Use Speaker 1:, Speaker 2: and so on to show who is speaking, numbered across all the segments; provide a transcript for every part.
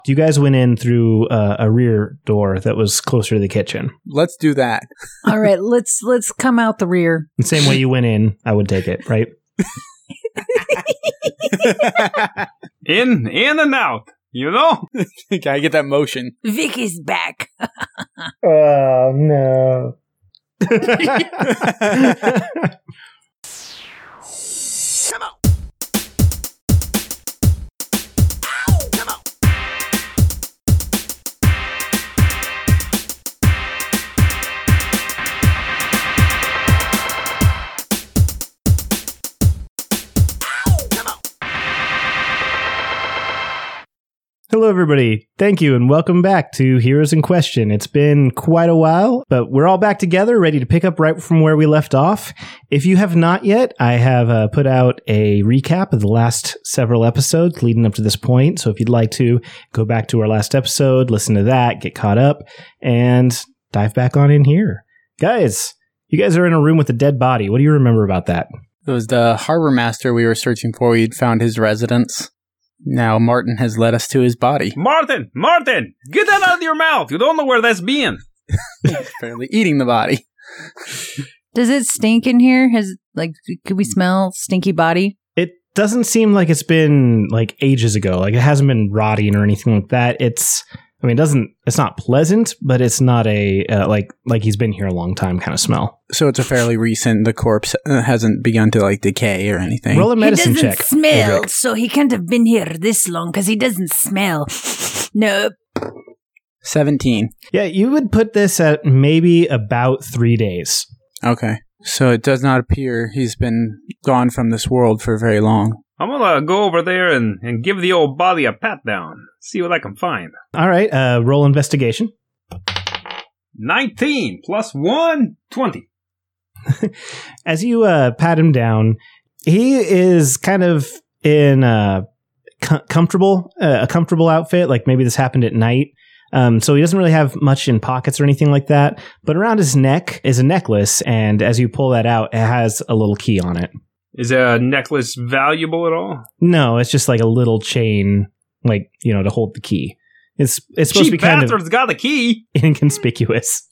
Speaker 1: You guys went in through a rear door that was closer to the kitchen.
Speaker 2: Let's do that.
Speaker 3: All right, let's come out the rear.
Speaker 1: The same way you went in, I would take it, right?
Speaker 4: In and out, you know?
Speaker 2: Gotta get that motion.
Speaker 3: Vic is back.
Speaker 1: Oh, no.
Speaker 5: Come on.
Speaker 1: Hello, everybody. Thank you, and welcome back to Heroes in Question. It's been quite a while, but we're all back together, ready to pick up right from where we left off. If you have not yet, I have put out a recap of the last several episodes leading up to this point. So if you'd like to go back to our last episode, listen to that, get caught up, and dive back on in here. Guys, you guys are in a room with a dead body. What do you remember about that?
Speaker 2: It was the harbor master we were searching for. We'd found his residence. Now Martin has led us to his body.
Speaker 4: Martin! Get that out of your mouth! You don't know where that's been.
Speaker 2: He's apparently eating the body.
Speaker 3: Does it stink in here? Could we smell stinky body?
Speaker 1: It doesn't seem like it's been like ages ago. Like it hasn't been rotting or anything like that. It's not pleasant, but it's not a like he's been here a long time kind of smell.
Speaker 2: So it's a fairly recent. The corpse hasn't begun to like decay or anything.
Speaker 1: Roll a medicine check.
Speaker 3: He doesn't smell,
Speaker 1: Adric.
Speaker 3: so he can't have been here this long because he doesn't smell. Nope.
Speaker 2: 17.
Speaker 1: Yeah, you would put this at maybe about 3 days.
Speaker 2: Okay. So it does not appear he's been gone from this world for very long.
Speaker 4: I'm gonna go over there and give the old body a pat down. See what I can find.
Speaker 1: All right, roll investigation.
Speaker 4: 19 plus 1, 20.
Speaker 1: As you pat him down, he is kind of in a comfortable outfit. Like maybe this happened at night. So he doesn't really have much in pockets or anything like that. But around his neck is a necklace, and as you pull that out, it has a little key on it.
Speaker 4: Is a necklace valuable at all?
Speaker 1: No, it's just like a little chain, like, you know, to hold the key. It's supposed to be
Speaker 4: Cheap
Speaker 1: kind
Speaker 4: bastard's got the key.
Speaker 1: of inconspicuous.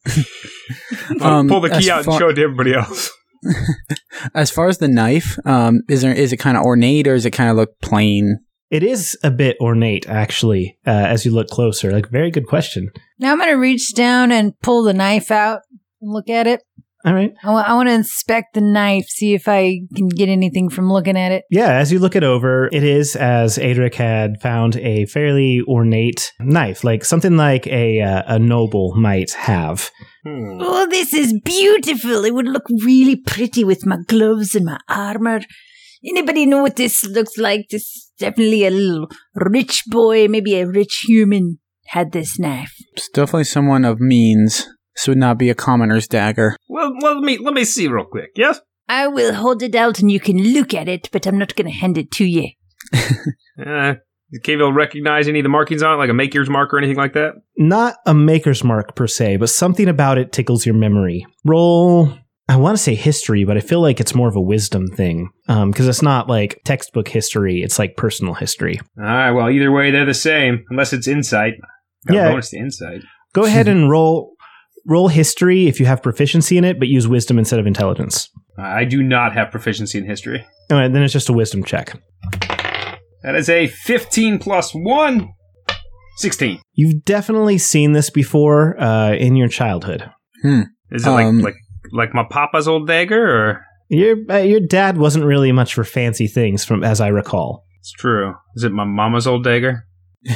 Speaker 4: Pull the key out and show it to everybody else.
Speaker 2: As far as the knife, is it kind of ornate or does it kind of look plain?
Speaker 1: It is a bit ornate, actually, as you look closer. Like, very good question.
Speaker 3: Now I'm going to reach down and pull the knife out and look at it.
Speaker 1: All right.
Speaker 3: I want to inspect the knife, see if I can get anything from looking at it.
Speaker 1: Yeah, as you look it over, it is, as Adric had found, a fairly ornate knife, like something like a noble might have.
Speaker 3: Oh, this is beautiful. It would look really pretty with my gloves and my armor. Anybody know what this looks like? This is definitely a little rich boy, maybe a rich human had this knife.
Speaker 2: It's definitely someone of means. This would not be a commoner's dagger.
Speaker 4: Well, let me see real quick, yes?
Speaker 3: I will hold it out and you can look at it, but I'm not going to hand it to you.
Speaker 4: Can you recognize any of the markings on it, like a maker's mark or anything like that?
Speaker 1: Not a maker's mark, per se, but something about it tickles your memory. Roll, I want to say history, but I feel like it's more of a wisdom thing, because it's not like textbook history, it's like personal history.
Speaker 4: All right, well, either way, they're the same, unless it's insight. Got a bonus to insight.
Speaker 1: Go ahead and roll history if you have proficiency in it, but use wisdom instead of intelligence.
Speaker 4: I do not have proficiency in history.
Speaker 1: All right, then it's just a wisdom check.
Speaker 4: That is a 15 plus 1, 16.
Speaker 1: You've definitely seen this before in your childhood.
Speaker 4: Is it like my papa's old dagger, or?
Speaker 1: Your dad wasn't really much for fancy things, from as I recall.
Speaker 4: It's true. Is it my mama's old dagger?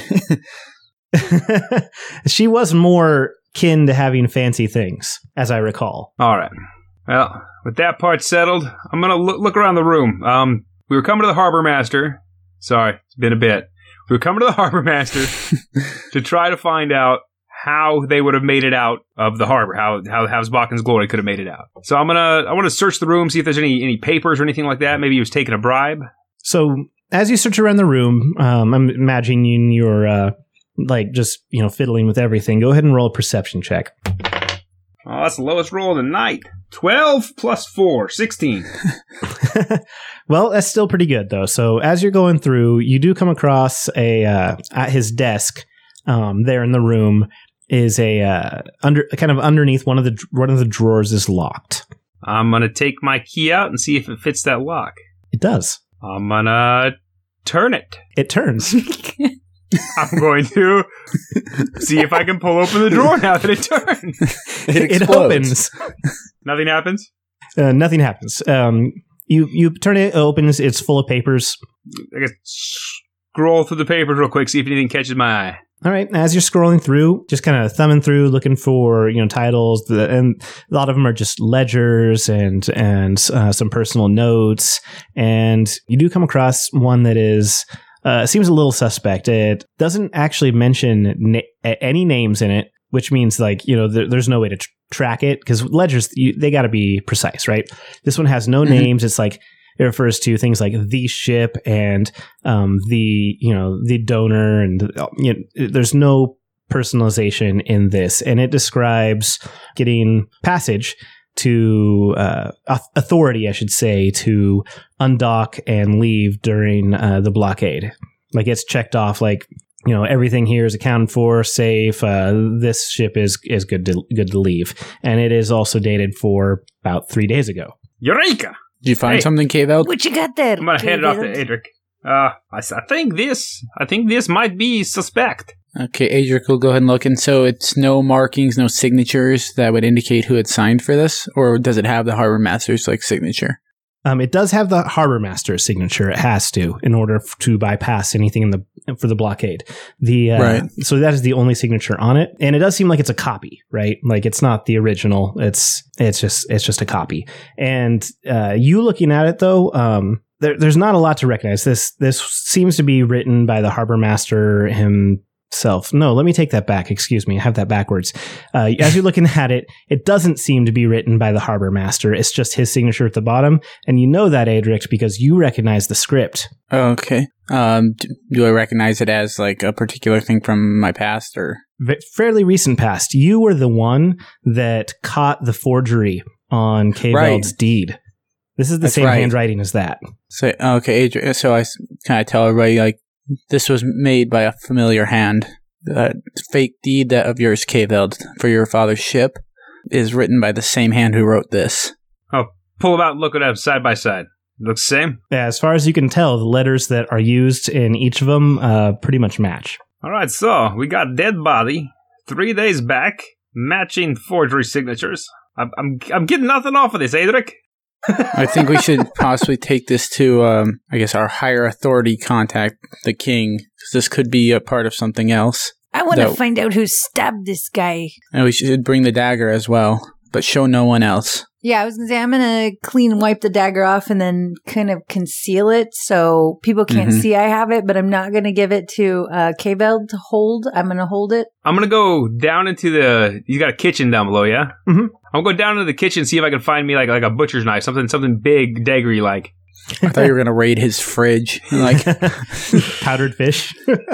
Speaker 1: She was more kin to having fancy things, as I recall.
Speaker 4: All right. Well, with that part settled, I'm going to look around the room. We were coming to the harbor master. Sorry, it's been a bit. We were coming to the harbor master to try to find out how they would have made it out of the harbor, how Havsbaken's glory could have made it out. So I want to search the room, see if there's any papers or anything like that. Maybe he was taking a bribe.
Speaker 1: So as you search around the room, I'm imagining you're just fiddling with everything. Go ahead and roll a perception check.
Speaker 4: Oh, that's the lowest roll of the night. 12 plus 4, 16.
Speaker 1: Well, that's still pretty good, though. So as you're going through, you do come across at his desk there in the room is underneath one of the drawers is locked.
Speaker 4: I'm going to take my key out and see if it fits that lock.
Speaker 1: It does.
Speaker 4: I'm going to turn it.
Speaker 1: It turns.
Speaker 4: I'm going to see if I can pull open the drawer now that it turned.
Speaker 1: It opens.
Speaker 4: Nothing happens?
Speaker 1: Nothing happens. You turn it, opens, it's full of papers.
Speaker 4: I guess scroll through the papers real quick, see if anything catches my eye.
Speaker 1: All right. As you're scrolling through, just kind of thumbing through, looking for titles, and a lot of them are just ledgers and some personal notes. And you do come across one that is seems a little suspect. It doesn't actually mention any names in it, which means there's no way to track it because ledgers they got to be precise, right? This one has no names. It's like. It refers to things like the ship and the donor, and there's no personalization in this, and it describes getting passage to authority, I should say, to undock and leave during the blockade. Like it's checked off, everything here is accounted for, safe. This ship is good to leave, and it is also dated for about 3 days ago.
Speaker 4: Eureka!
Speaker 2: Did you find something, K-Veld?
Speaker 3: What you got there?
Speaker 4: I'm gonna hand it off to Adric. I think this might be suspect.
Speaker 2: Okay, Adric will go ahead and look. And so it's no markings, no signatures that would indicate who had signed for this? Or does it have the Harbor Master's signature?
Speaker 1: It does have the Harbor Master's signature. It has to in order to bypass anything for the blockade.
Speaker 2: Right.
Speaker 1: So that is the only signature on it, and it does seem like it's a copy, right? Like it's not the original. It's just a copy. And you looking at it though, there's not a lot to recognize. This seems to be written by the Harbor Master himself. No, let me take that back. Excuse me. I have that backwards. As you're looking at it, it doesn't seem to be written by the Harbor Master. It's just his signature at the bottom. And you know that, Adric, because you recognize the script.
Speaker 2: Oh, okay. Do I recognize it as a particular thing from my past or?
Speaker 1: Fairly recent past. You were the one that caught the forgery on K-Veld's deed. This is the same handwriting as that.
Speaker 2: So, okay, Adric, so I kind of tell everybody, this was made by a familiar hand. The fake deed of yours, K-Veld, for your father's ship is written by the same hand who wrote this.
Speaker 4: Oh, pull them out and look at them side by side. Looks the same?
Speaker 1: Yeah, as far as you can tell, the letters that are used in each of them pretty much match.
Speaker 4: All right, so we got dead body, 3 days back, matching forgery signatures. I'm getting nothing off of this, Adric.
Speaker 2: I think we should possibly take this to, our higher authority contact, the king, because this could be a part of something else.
Speaker 3: I want to find out who stabbed this guy.
Speaker 2: And we should bring the dagger as well, but show no one else.
Speaker 3: Yeah, I was going to say, I'm going to wipe the dagger off and then kind of conceal it so people can't see I have it, but I'm not going to give it to K-Veld to hold. I'm going to hold it.
Speaker 4: I'm going to go down into you got a kitchen down below, yeah?
Speaker 1: Mm-hmm.
Speaker 4: I'm going to go down into the kitchen, see if I can find me like a butcher's knife, something big, daggery like.
Speaker 2: I thought you were going to raid his fridge.
Speaker 1: Powdered fish.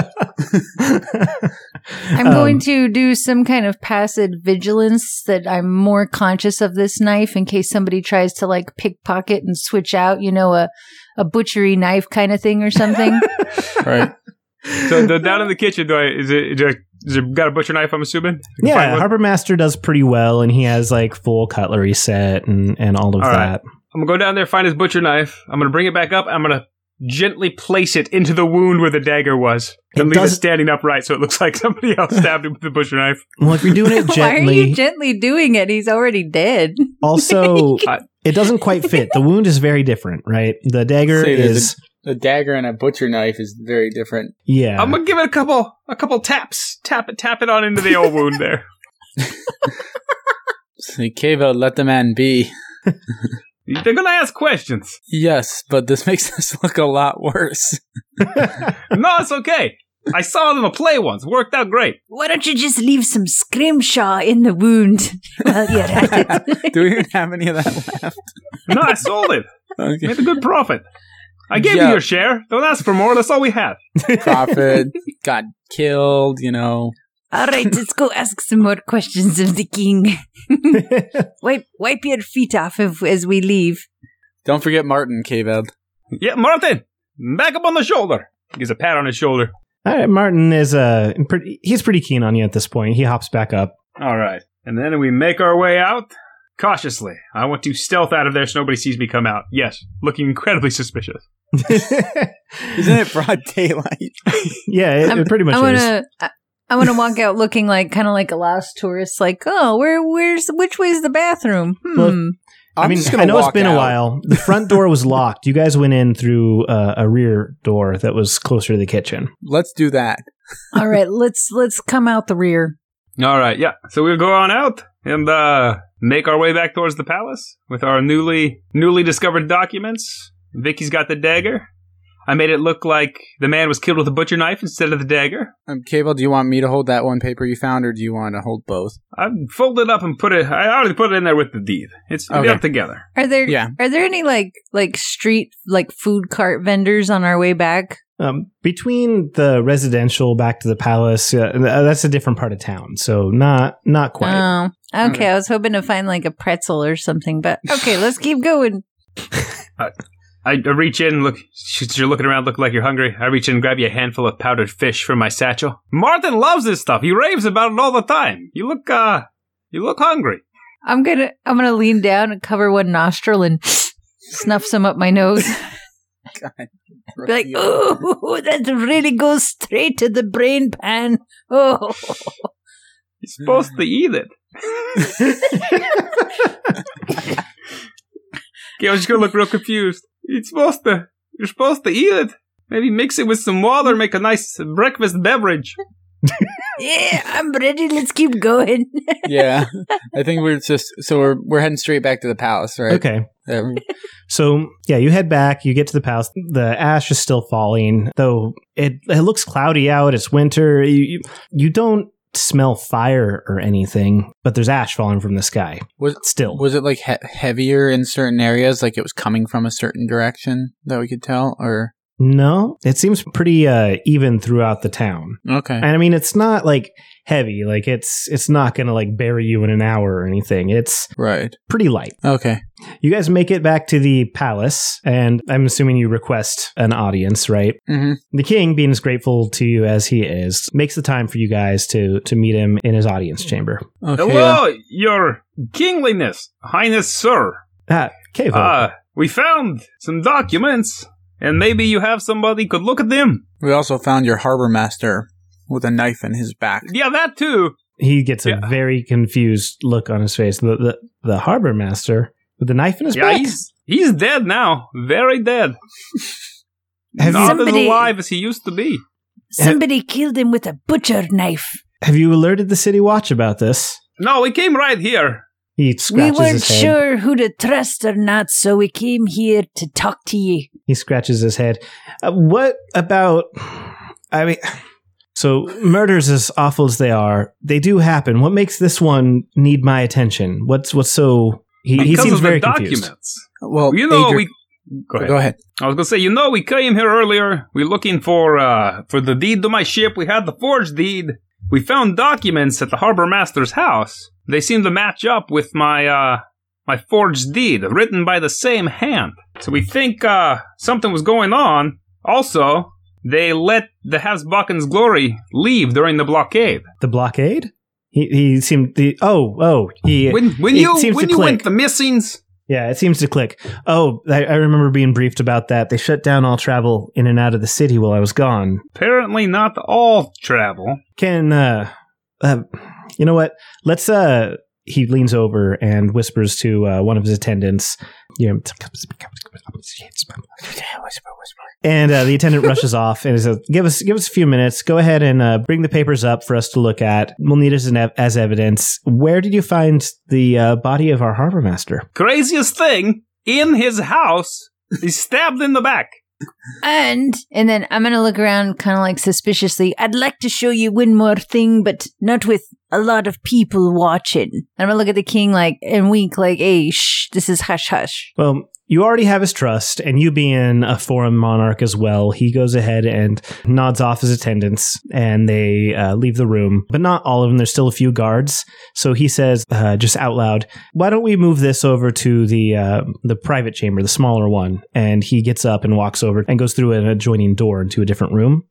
Speaker 3: I'm going to do some kind of passive vigilance that I'm more conscious of this knife in case somebody tries to pickpocket and switch out, a butchery knife kind of thing or something.
Speaker 2: Right.
Speaker 4: So down in the kitchen, is it got a butcher knife, I'm assuming?
Speaker 1: Yeah, Harbor Master does pretty well, and he has full cutlery set and all of that. Right.
Speaker 4: I'm going to go down there, find his butcher knife. I'm going to bring it back up. I'm going to gently place it into the wound where the dagger was. And leave it standing upright so it looks like somebody else stabbed him with the butcher knife.
Speaker 1: Well, if you're doing it gently...
Speaker 3: Why are you gently doing it? He's already dead.
Speaker 1: Also, it doesn't quite fit. The wound is very different, right? The dagger is...
Speaker 2: The dagger and a butcher knife is very different.
Speaker 1: Yeah.
Speaker 4: I'm going to give it a couple taps. Tap it on into the old wound there.
Speaker 2: So, K-Veld, let the man be.
Speaker 4: They're going to ask questions.
Speaker 2: Yes, but this makes this look a lot worse.
Speaker 4: No, it's okay. I saw it in a play once. Worked out great.
Speaker 3: Why don't you just leave some scrimshaw in the wound while you're at it?
Speaker 2: Do we even have any of that left?
Speaker 4: No, I sold it.
Speaker 2: Okay.
Speaker 4: Made a good profit. I gave you your share. Don't ask for more. That's all we have.
Speaker 2: Profit. Got killed,
Speaker 3: All right, let's go ask some more questions of the king. Wipe your feet off as we leave.
Speaker 2: Don't forget Martin, Kveld.
Speaker 4: Yeah, Martin, back up on the shoulder. Gives a pat on his shoulder.
Speaker 1: All right, Martin is he's pretty keen on you at this point. He hops back up.
Speaker 4: All right. And then we make our way out cautiously. I want to stealth out of there so nobody sees me come out. Yes, looking incredibly suspicious.
Speaker 2: Isn't it broad daylight?
Speaker 1: Yeah, it pretty much is.
Speaker 3: I want to walk out looking kind of like a lost tourist, like, oh, which way's the bathroom?
Speaker 1: Well, I know it's been a while. The front door was locked. You guys went in through a rear door that was closer to the kitchen.
Speaker 2: Let's do that.
Speaker 3: All right, let's come out the rear.
Speaker 4: All right, yeah. So we'll go on out and make our way back towards the palace with our newly discovered documents. Vicky's got the dagger. I made it look like the man was killed with a butcher knife instead of the dagger.
Speaker 2: Cable, do you want me to hold that one paper you found, or do you want to hold both?
Speaker 4: I folded it up and I already put it in there with the deed. It's up together.
Speaker 3: Are there any like street food cart vendors on our way back?
Speaker 1: Between the residential back to the palace, that's a different part of town, so not quite.
Speaker 3: Oh, okay. I was hoping to find like a pretzel or something, but okay, let's keep going.
Speaker 4: I reach in, look, you're looking around, look like you're hungry. I reach in and grab you a handful of powdered fish from my satchel. Martin loves this stuff. He raves about it all the time. You look hungry.
Speaker 3: I'm gonna lean down and cover one nostril and snuff some up my nose.
Speaker 2: God.
Speaker 3: Be like, oh, that really goes straight to the brain pan. Oh.
Speaker 4: You're supposed to eat it. Okay, I was just gonna look real confused. You're supposed to eat it. Maybe mix it with some water, make a nice breakfast beverage.
Speaker 3: Yeah, I'm ready. Let's keep going.
Speaker 2: Yeah, I think we're heading straight back to the palace, right?
Speaker 1: Okay. So yeah, you head back. You get to the palace. The ash is still falling, though it looks cloudy out. It's winter. You don't smell fire or anything, but there's ash falling from the sky. Was
Speaker 2: it like heavier in certain areas, like it was coming from a certain direction that we could tell, or
Speaker 1: no? It seems pretty even throughout the town.
Speaker 2: Okay.
Speaker 1: And I mean, it's not like heavy, like it's not gonna like bury you in an hour or anything. It's
Speaker 2: right,
Speaker 1: pretty light.
Speaker 2: Okay.
Speaker 1: You guys make it back to the palace, and I'm assuming you request an audience, right?
Speaker 2: Mm-hmm.
Speaker 1: The king, being as grateful to you as he is, makes the time for you guys to meet him in his audience chamber.
Speaker 2: Okay.
Speaker 4: Hello, your kingliness, highness, sir.
Speaker 1: Kveld.
Speaker 4: We found some documents, and maybe you have somebody could look at them.
Speaker 2: We also found your harbor master with a knife in his back.
Speaker 4: Yeah, that too.
Speaker 1: He gets a very confused look on his face. The harbor master with the knife in his back?
Speaker 4: Yeah, he's dead now. Very dead. Not as alive as he used to be.
Speaker 3: Somebody killed him with a butcher knife.
Speaker 1: Have you alerted the city watch about this?
Speaker 4: No, we came right here.
Speaker 1: He scratches his head.
Speaker 3: We weren't sure who to trust or not, so we came here to talk to you.
Speaker 1: He scratches his head. What about... I mean... So, murders, as awful as they are, they do happen. What makes this one need my attention? What's so... He seems very confused.
Speaker 4: Documents.
Speaker 2: Well,
Speaker 4: Go ahead. I was going to say, we came here earlier. We're looking for the deed to my ship. We had the forged deed. We found documents at the harbor master's house. They seem to match up with my forged deed, written by the same hand. So we think something was going on. Also, they let the Hasbachen's Glory leave during the blockade.
Speaker 1: The blockade? He seemed when you
Speaker 4: went the missings.
Speaker 1: Yeah, it seems to click. Oh, I remember being briefed about that. They shut down all travel in and out of the city while I was gone.
Speaker 4: Apparently not all travel.
Speaker 1: Can, you know what? Let's, he leans over and whispers to one of his attendants. And the attendant rushes off and says, "Give us a few minutes. Go ahead and bring the papers up for us to look at. We'll need it as evidence. Where did you find the body of our harbor master?"
Speaker 4: Craziest thing, in his house. He's stabbed in the back.
Speaker 3: And then I'm going to look around kind of like suspiciously. I'd like to show you one more thing, but not with a lot of people watching. I'm going to look at the king and wink like, hey, shh, this is hush hush.
Speaker 1: Well, you already have his trust, and you being a foreign monarch as well, he goes ahead and nods off his attendants, and they leave the room. But not all of them. There's still a few guards. So he says, just out loud, why don't we move this over to the private chamber, the smaller one? And he gets up and walks over and goes through an adjoining door into a different room.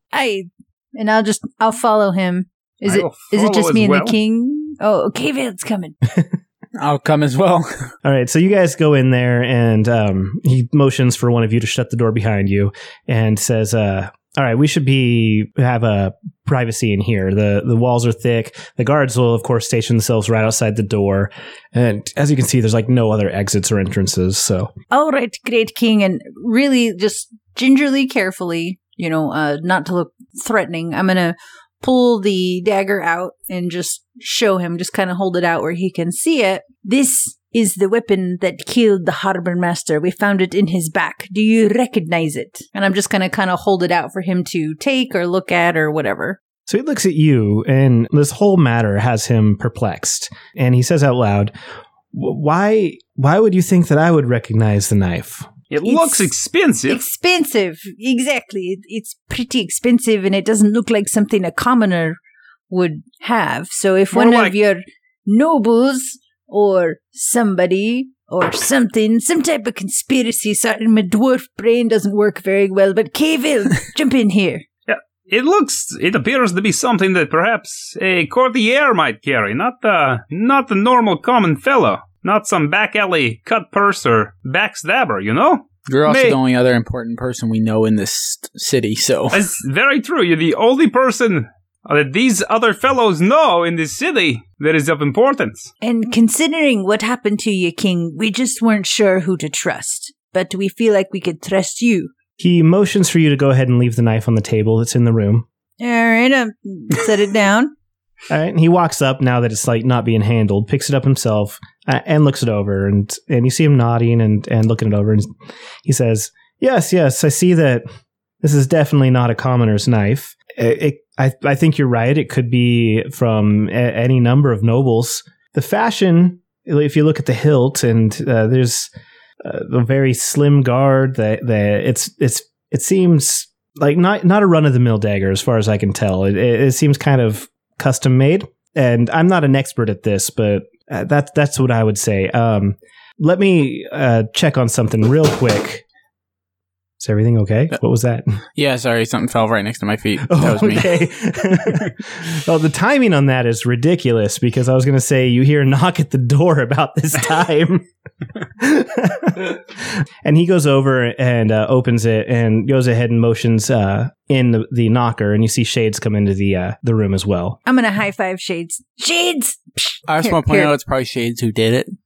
Speaker 3: I'll follow him. Is it just me and the king? Oh, Kveld's coming.
Speaker 2: I'll come as well.
Speaker 1: All right, so you guys go in there, and he motions for one of you to shut the door behind you and says, all right, we should have a privacy in here. The walls are thick. The guards will, of course, station themselves right outside the door. And as you can see, there's like no other exits or entrances. So,
Speaker 3: all right, great king. And really just gingerly, carefully, not to look threatening, I'm going to pull the dagger out and just show him, just kind of hold it out where he can see it. This is the weapon that killed the harbor master. We found it in his back. Do you recognize it? And I'm just going to kind of hold it out for him to take or look at or whatever.
Speaker 1: So he looks at you, and this whole matter has him perplexed. And he says out loud, why would you think that I would recognize the knife?
Speaker 4: It looks expensive.
Speaker 3: Expensive, exactly. It's pretty expensive, and it doesn't look like something a commoner would have. So if one of your nobles or somebody or something, some type of conspiracy, sorry, my dwarf brain doesn't work very well, but Kveld, jump in here.
Speaker 4: Yeah, it appears to be something that perhaps a courtier might carry, not the normal common fellow. Not some back alley cut purse or backstabber,
Speaker 2: You're also the only other important person we know in this city, so...
Speaker 4: That's very true. You're the only person that these other fellows know in this city that is of importance.
Speaker 3: And considering what happened to you, King, we just weren't sure who to trust. But we feel like we could trust you.
Speaker 1: He motions for you to go ahead and leave the knife on the table that's in the room.
Speaker 3: All right, set it down.
Speaker 1: All right, and he walks up now that it's like not being handled, picks it up himself, and looks it over, and you see him nodding and looking it over, and he says, yes, I see that this is definitely not a commoner's knife. I think you're right. It could be from any number of nobles. The fashion, if you look at the hilt, and there's a very slim guard, that it seems like not a run-of-the-mill dagger as far as I can tell. It seems kind of custom made, and I'm not an expert at this, but that's what I would say. Let me check on something real quick. Is everything okay? What was that?
Speaker 2: Yeah, sorry, something fell right next to my feet. That was me.
Speaker 1: Okay. Well, the timing on that is ridiculous, because I was going to say you hear a knock at the door about this time. And he goes over and opens it and goes ahead and motions in the knocker, and you see Shades come into the room as well.
Speaker 3: I'm going to high five Shades. Shades!
Speaker 2: I just want to point out it's probably Shades who did it.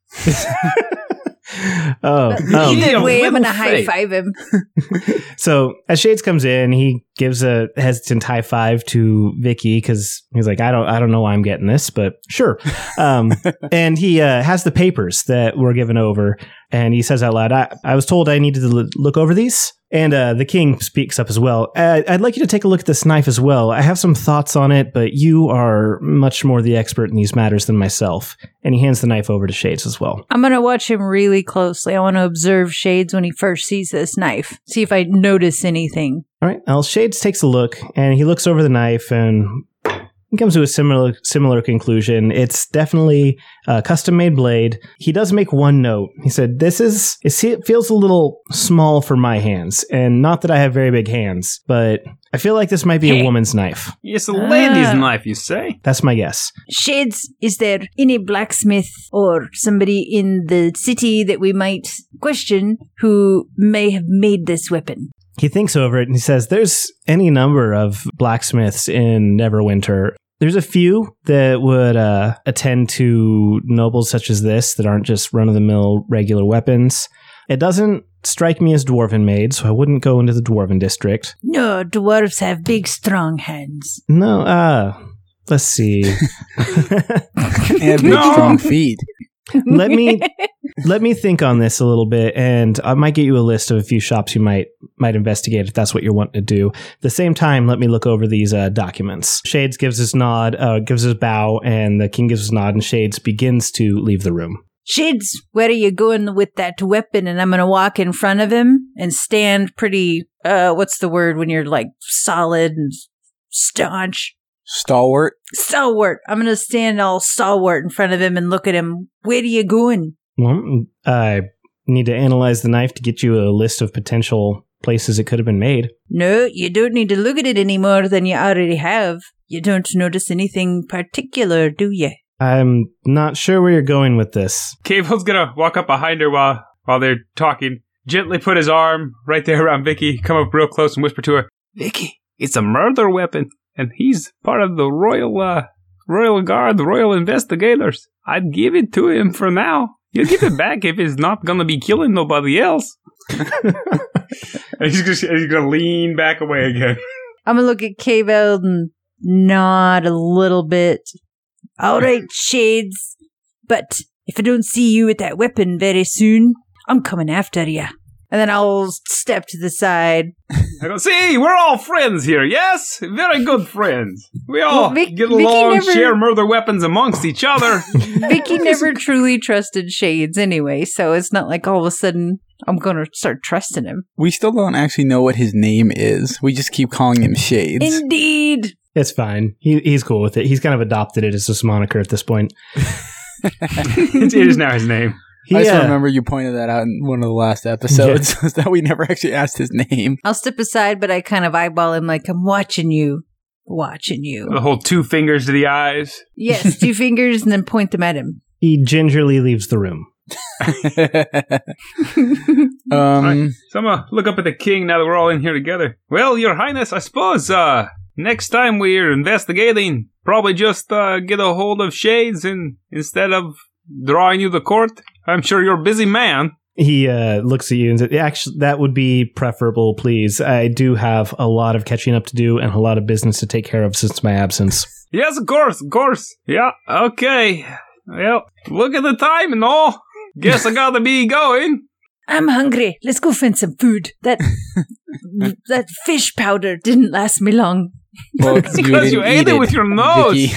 Speaker 3: Either way, I'm going to high five him.
Speaker 1: So as Shades comes in, he gives a hesitant high five to Vicky, because he's like, I don't know why I'm getting this, but sure. And he has the papers that were given over, and he says out loud, I was told I needed to look over these. And the king speaks up as well. I'd like you to take a look at this knife as well. I have some thoughts on it, but you are much more the expert in these matters than myself. And he hands the knife over to Shades as well.
Speaker 3: I'm going to watch him really closely. I want to observe Shades when he first sees this knife. See if I notice anything.
Speaker 1: All right. Well, Shades takes a look, and he looks over the knife, and he comes to a similar conclusion. It's definitely a custom-made blade. He does make one note. He said, it feels a little small for my hands. And not that I have very big hands, but I feel like this might be a woman's knife.
Speaker 4: It's a lady's knife, you say?
Speaker 1: That's my guess.
Speaker 3: Shades, is there any blacksmith or somebody in the city that we might question who may have made this weapon?
Speaker 1: He thinks over it and he says, there's any number of blacksmiths in Neverwinter. There's a few that would attend to nobles such as this that aren't just run-of-the-mill regular weapons. It doesn't strike me as dwarven made, so I wouldn't go into the dwarven district.
Speaker 3: No, dwarves have big, strong hands.
Speaker 1: No, let's see.
Speaker 2: And big, strong feet.
Speaker 1: Let me think on this a little bit, and I might get you a list of a few shops you might investigate if that's what you're wanting to do. At the same time, let me look over these documents. Shades gives his nod, gives his bow, and the king gives his nod, and Shades begins to leave the room.
Speaker 3: Shades, where are you going with that weapon? And I'm going to walk in front of him and stand pretty, what's the word when you're like solid and staunch?
Speaker 2: Stalwart.
Speaker 3: Stalwart. I'm going to stand all stalwart in front of him and look at him. Where are you going?
Speaker 1: Well, I need to analyze the knife to get you a list of potential places it could have been made.
Speaker 3: No, you don't need to look at it any more than you already have. You don't notice anything particular, do you?
Speaker 1: I'm not sure where you're going with this.
Speaker 4: Cable's gonna walk up behind her while they're talking, gently put his arm right there around Vicky, come up real close and whisper to her, Vicky, it's a murder weapon, and he's part of the Royal Guard, the Royal Investigators. I'd give it to him for now. You'll give it back if he's not gonna be killing nobody else. And he's gonna lean back away again.
Speaker 3: I'm gonna look at K-Veld and nod a little bit. All right, Shades. But if I don't see you with that weapon very soon, I'm coming after you. And then I'll step to the side.
Speaker 4: I go, see, we're all friends here, yes? Very good friends. We all
Speaker 3: Well,
Speaker 4: get along, share murder weapons amongst each other.
Speaker 3: Vicky never truly trusted Shades anyway, so it's not like all of a sudden I'm going to start trusting him.
Speaker 2: We still don't actually know what his name is. We just keep calling him Shades.
Speaker 3: Indeed.
Speaker 1: It's fine. He's cool with it. He's kind of adopted it as his moniker at this point.
Speaker 4: It is now his name.
Speaker 2: I just remember you pointed that out in one of the last episodes, that we never actually asked his name.
Speaker 3: I'll step aside, but I kind of eyeball him like, I'm watching you. Watching you.
Speaker 4: The whole 2 fingers to the eyes.
Speaker 3: Yes, 2 fingers and then point them at him.
Speaker 1: He gingerly leaves the room.
Speaker 4: Right, so I'm going to look up at the king now that we're all in here together. Well, your highness, I suppose, next time we're investigating, probably just get a hold of Shades and instead of drawing you to court. I'm sure you're a busy man.
Speaker 1: He looks at you and says, actually, that would be preferable, please. I do have a lot of catching up to do and a lot of business to take care of since my absence.
Speaker 4: Yes, of course. Yeah, okay. Well, look at the time and all. Guess I gotta be going.
Speaker 3: I'm hungry. Let's go find some food. That fish powder didn't last me long.
Speaker 2: Well,
Speaker 4: because you ate it with your nose.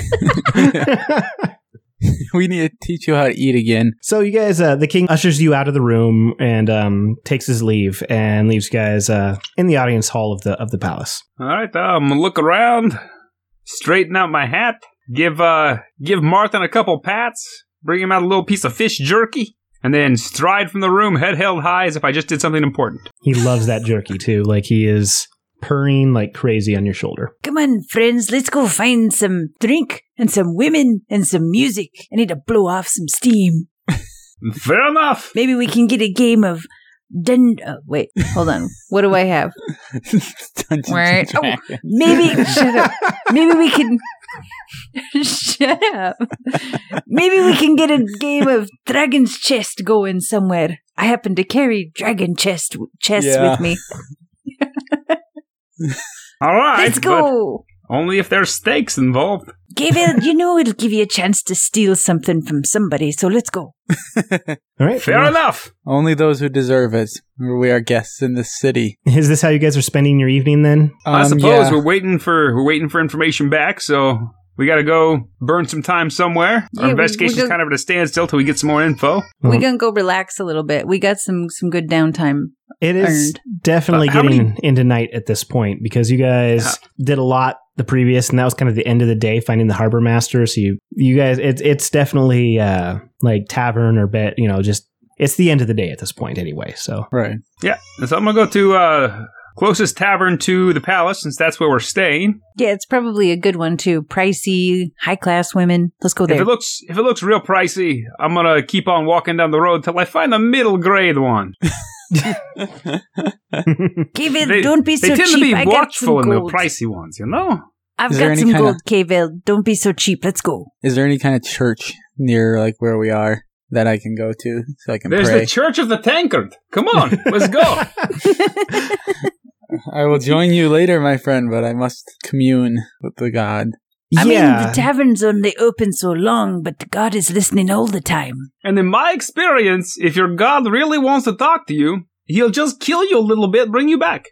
Speaker 2: We need to teach you how to eat again.
Speaker 1: So you guys, the king ushers you out of the room and takes his leave and leaves you guys in the audience hall of the palace.
Speaker 4: All right, I'm gonna look around, straighten out my hat, give Martin a couple pats, bring him out a little piece of fish jerky, and then stride from the room, head held high as if I just did something important.
Speaker 1: He loves that jerky too. Like he is purring like crazy on your shoulder.
Speaker 3: Come on, friends, let's go find some drink and some women and some music. I need to blow off some steam.
Speaker 4: Fair enough.
Speaker 3: Maybe we can get a game of wait, hold on. What do I have? Right. Oh, maybe shut up. Maybe we can shut up. Maybe we can get a game of Dragon's Chest going somewhere. I happen to carry Dragon chests with me.
Speaker 4: All right,
Speaker 3: let's go.
Speaker 4: Only if there's stakes involved.
Speaker 3: Gabriel, it'll give you a chance to steal something from somebody, so let's go.
Speaker 1: All right.
Speaker 4: Fair enough.
Speaker 2: Only those who deserve it. We are guests in this city.
Speaker 1: Is this how you guys are spending your evening then?
Speaker 4: I suppose we're waiting for information back, so we got to go burn some time somewhere. Our investigation's kind of at a standstill till we get some more info.
Speaker 3: We're going to go relax a little bit. We got some good downtime.
Speaker 1: It is definitely getting into night at this point because you guys did a lot the previous, and that was kind of the end of the day finding the harbor master. So you guys, it's definitely like tavern or bed, just it's the end of the day at this point anyway. So
Speaker 2: right,
Speaker 4: yeah. So I'm gonna go to closest tavern to the palace since that's where we're staying.
Speaker 3: Yeah, it's probably a good one too. Pricey, high class women. Let's go there.
Speaker 4: If it looks real pricey, I'm gonna keep on walking down the road till I find a middle grade one.
Speaker 3: K-Veld, don't be so cheap.
Speaker 4: They tend to be watchful in the
Speaker 3: gold.
Speaker 4: Pricey ones,
Speaker 3: I've got some gold, K-Veld. Don't be so cheap. Let's go.
Speaker 2: Is there any kind of church near like where we are that I can go to so I can
Speaker 4: There's
Speaker 2: pray?
Speaker 4: The Church of the Tankard. Come on, let's go.
Speaker 2: I will join you later, my friend, but I must commune with the God.
Speaker 3: I mean, the tavern's only open so long, but God is listening all the time.
Speaker 4: And in my experience, if your God really wants to talk to you, he'll just kill you a little bit, bring you back.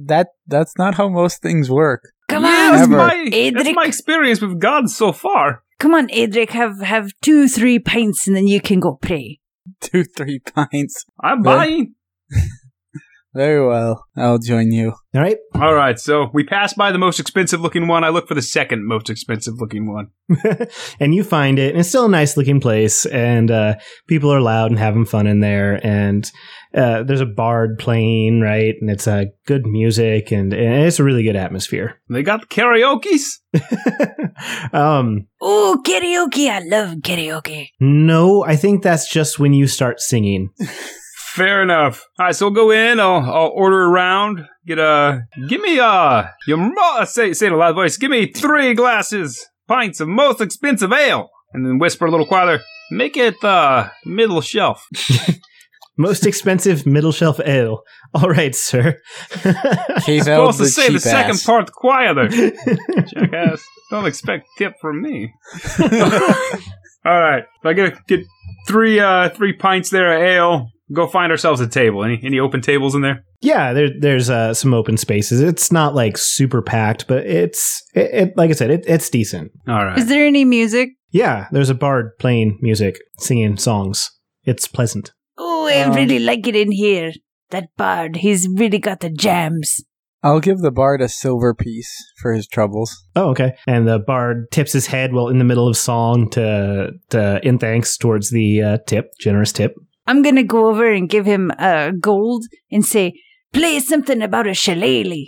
Speaker 2: That's not how most things work.
Speaker 3: Come
Speaker 4: on,
Speaker 3: Edric.
Speaker 4: That's my experience with God so far.
Speaker 3: Come on, Edric, have 2-3 pints and then you can go pray.
Speaker 2: 2-3 pints.
Speaker 4: I'm buying.
Speaker 2: Very well. I'll join you.
Speaker 1: All right.
Speaker 4: All right, so we pass by the most expensive looking one. I look for the second most expensive looking one.
Speaker 1: And you find it, and it's still a nice looking place, and people are loud and having fun in there, and there's a bard playing, right? And it's good music, and it's a really good atmosphere.
Speaker 4: They got karaoke's?
Speaker 3: Oh, karaoke. I love karaoke.
Speaker 1: No, I think that's just when you start singing.
Speaker 4: Fair enough. All right, so we'll go in. I'll order around. Give me say it in a loud voice. Give me 3 pints of most expensive ale, and then whisper a little quieter. Make it middle shelf.
Speaker 1: Most expensive middle shelf ale. All right, sir.
Speaker 4: Supposed to say the second part quieter. Jackass. Don't expect tip from me. All right, I get 3 pints there of ale. Go find ourselves a table. Any open tables in there?
Speaker 1: Yeah, there's some open spaces. It's not like super packed, but it's like I said, it's decent.
Speaker 4: All right.
Speaker 3: Is there any music?
Speaker 1: Yeah, there's a bard playing music, singing songs. It's pleasant.
Speaker 3: Oh, I really like it in here. That bard, he's really got the jams.
Speaker 2: I'll give the bard a silver piece for his troubles.
Speaker 1: Oh, okay. And the bard tips his head while in the middle of song to in thanks towards the generous tip.
Speaker 3: I'm going to go over and give him gold and say, play something about a shillelagh.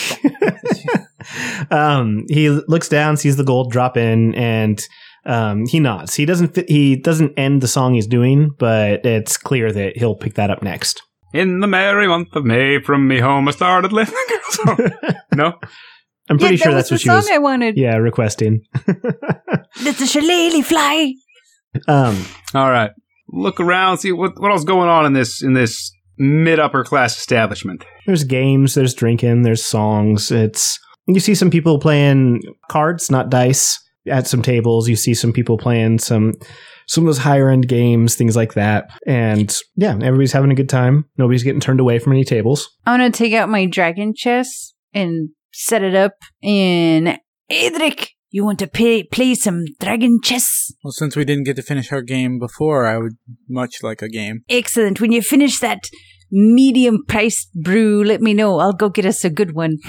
Speaker 1: He looks down, sees the gold drop in, and he nods. He doesn't end the song he's doing, but it's clear that he'll pick that up next.
Speaker 4: In the merry month of May, from me home I started living. No?
Speaker 1: I'm pretty sure that's what she was.
Speaker 3: I wanted.
Speaker 1: Yeah, requesting.
Speaker 3: Let the shillelagh fly.
Speaker 4: All right. Look around, see what else is going on in this mid-upper class establishment.
Speaker 1: There's games, there's drinking, there's songs. You see some people playing cards, not dice, at some tables. You see some people playing some of those higher end games, things like that. And yeah, everybody's having a good time. Nobody's getting turned away from any tables.
Speaker 3: I'm going to take out my dragon chess and set it up in Edric. You want to play some dragon chess?
Speaker 2: Well, since we didn't get to finish our game before, I would much like a game.
Speaker 3: Excellent. When you finish that medium-priced brew, let me know. I'll go get us a good one.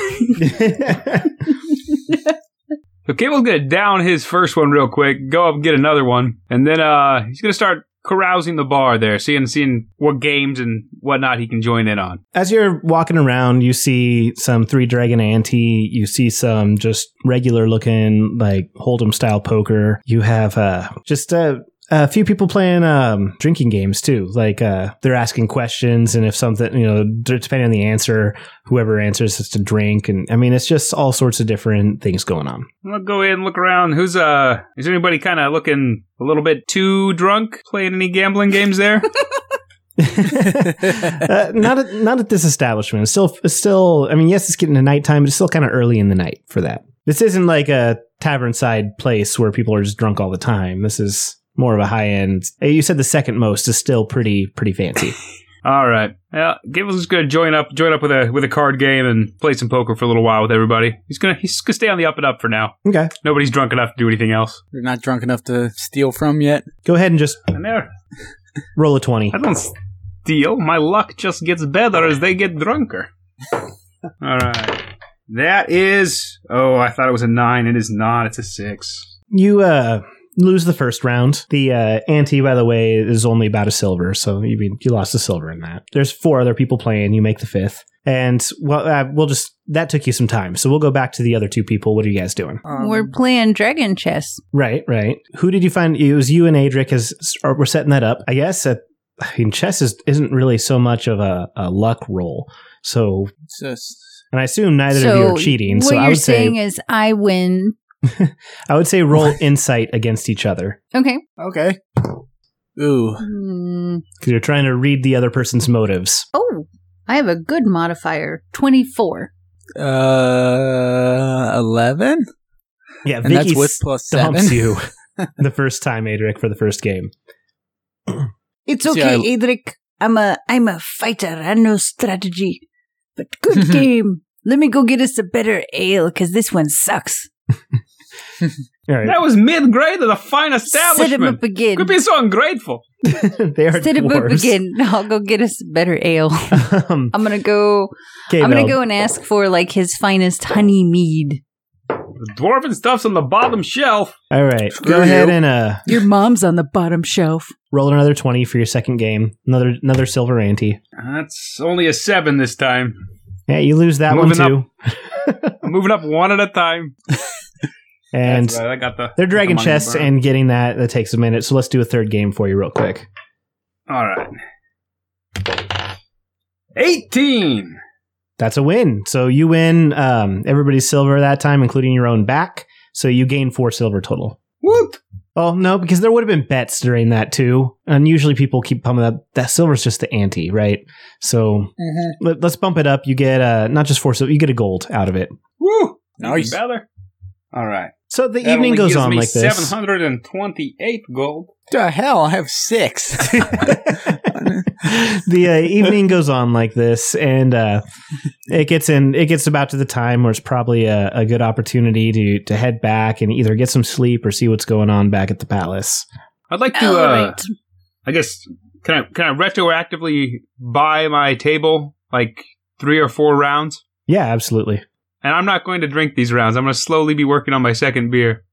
Speaker 4: So Cable's going to down his first one real quick, go up and get another one, and then he's going to start carousing the bar there, seeing what games and whatnot he can join in on.
Speaker 1: As you're walking around, you see some Three Dragon Ante. You see some just regular looking, like Hold'em style poker. You have just a few people playing drinking games too. Like they're asking questions, and if something, depending on the answer, whoever answers has to drink. And I mean, it's just all sorts of different things going on.
Speaker 4: I'll go in and look around. Is anybody kind of looking a little bit too drunk playing any gambling games there?
Speaker 1: Not at this establishment. It's still. I mean, yes, it's getting to nighttime, but it's still kind of early in the night for that. This isn't like a tavern side place where people are just drunk all the time. This is more of a high end. You said the second most is still pretty fancy.
Speaker 4: All right. Yeah, Gable's just gonna join up with a card game and play some poker for a little while with everybody. He's gonna stay on the up and up for now.
Speaker 1: Okay.
Speaker 4: Nobody's drunk enough to do anything else.
Speaker 2: You're not drunk enough to steal from yet.
Speaker 1: Go ahead and just roll a 20.
Speaker 4: I don't steal. My luck just gets better as they get drunker. All right. That is. Oh, I thought it was a 9. It is not. It's a 6.
Speaker 1: You lose the first round. The ante, by the way, is only about a silver, so you lost a silver in that. There's 4 other people playing. You make the 5th, and that took you some time. So we'll go back to the other 2 people. What are you guys doing?
Speaker 3: We're playing dragon chess.
Speaker 1: Right. Who did you find? It was you and Adric we're setting that up. I guess. Chess isn't really so much of a luck roll. So, and I assume neither of you are cheating. So
Speaker 3: what you're saying is I win.
Speaker 1: I would say roll insight against each other.
Speaker 3: Okay.
Speaker 2: Ooh.
Speaker 1: Because you're trying to read the other person's motives.
Speaker 3: Oh, I have a good modifier. 24.
Speaker 2: 11?
Speaker 1: Yeah,
Speaker 2: and
Speaker 1: Vicky
Speaker 2: that's with plus 7.
Speaker 1: stumps you the first time, Adric, for the first game.
Speaker 3: It's okay, Adric. I'm a fighter. I know strategy. But good game. Let me go get us a better ale, because this one sucks.
Speaker 1: All right.
Speaker 4: That was mid-grade of the fine establishment.
Speaker 3: Set him up again.
Speaker 4: Could be so ungrateful.
Speaker 1: They are
Speaker 3: Set him up
Speaker 1: dwarves.
Speaker 3: again. I'll go get us better ale. I'm gonna go.
Speaker 1: Okay,
Speaker 3: I'm gonna
Speaker 1: Mel.
Speaker 3: go and ask for like his finest honey mead.
Speaker 4: The dwarven stuff's on the bottom shelf.
Speaker 1: All right.
Speaker 2: Screw
Speaker 1: Go ahead
Speaker 2: you.
Speaker 1: and
Speaker 3: Your mom's on the bottom shelf.
Speaker 1: roll another 20 for your second game. Another silver ante.
Speaker 4: That's only a 7 this time.
Speaker 1: Yeah, you lose that one
Speaker 4: Moving
Speaker 1: too.
Speaker 4: I'm moving up one at a time.
Speaker 1: And
Speaker 4: That's right, I got the.
Speaker 1: they're dragging
Speaker 4: the money
Speaker 1: chests
Speaker 4: burn.
Speaker 1: and getting that. That takes a minute. So let's do a third game for you real quick.
Speaker 4: All right. 18.
Speaker 1: That's a win. So you win everybody's silver that time, including your own back. So you gain 4 silver total.
Speaker 4: Whoop.
Speaker 1: Oh, no, because there would have been bets during that too. And usually people keep pumping up. That silver's just the ante, right? So let's bump it up. You get not just 4 silver, you get a gold out of it.
Speaker 4: Woo.
Speaker 2: Nice.
Speaker 4: Better. All right.
Speaker 1: So the
Speaker 4: That
Speaker 1: evening
Speaker 4: only
Speaker 1: goes
Speaker 4: gives
Speaker 1: on
Speaker 4: me
Speaker 1: like this.
Speaker 4: 728 gold.
Speaker 2: The hell, I have 6.
Speaker 1: The evening goes on like this, and it gets about to the time where it's probably a good opportunity to head back and either get some sleep or see what's going on back at the palace.
Speaker 4: I'd like to.
Speaker 3: All right.
Speaker 4: I guess can I retroactively buy my table like 3 or 4 rounds?
Speaker 1: Yeah, absolutely.
Speaker 4: And I'm not going to drink these rounds. I'm going to slowly be working on my second beer.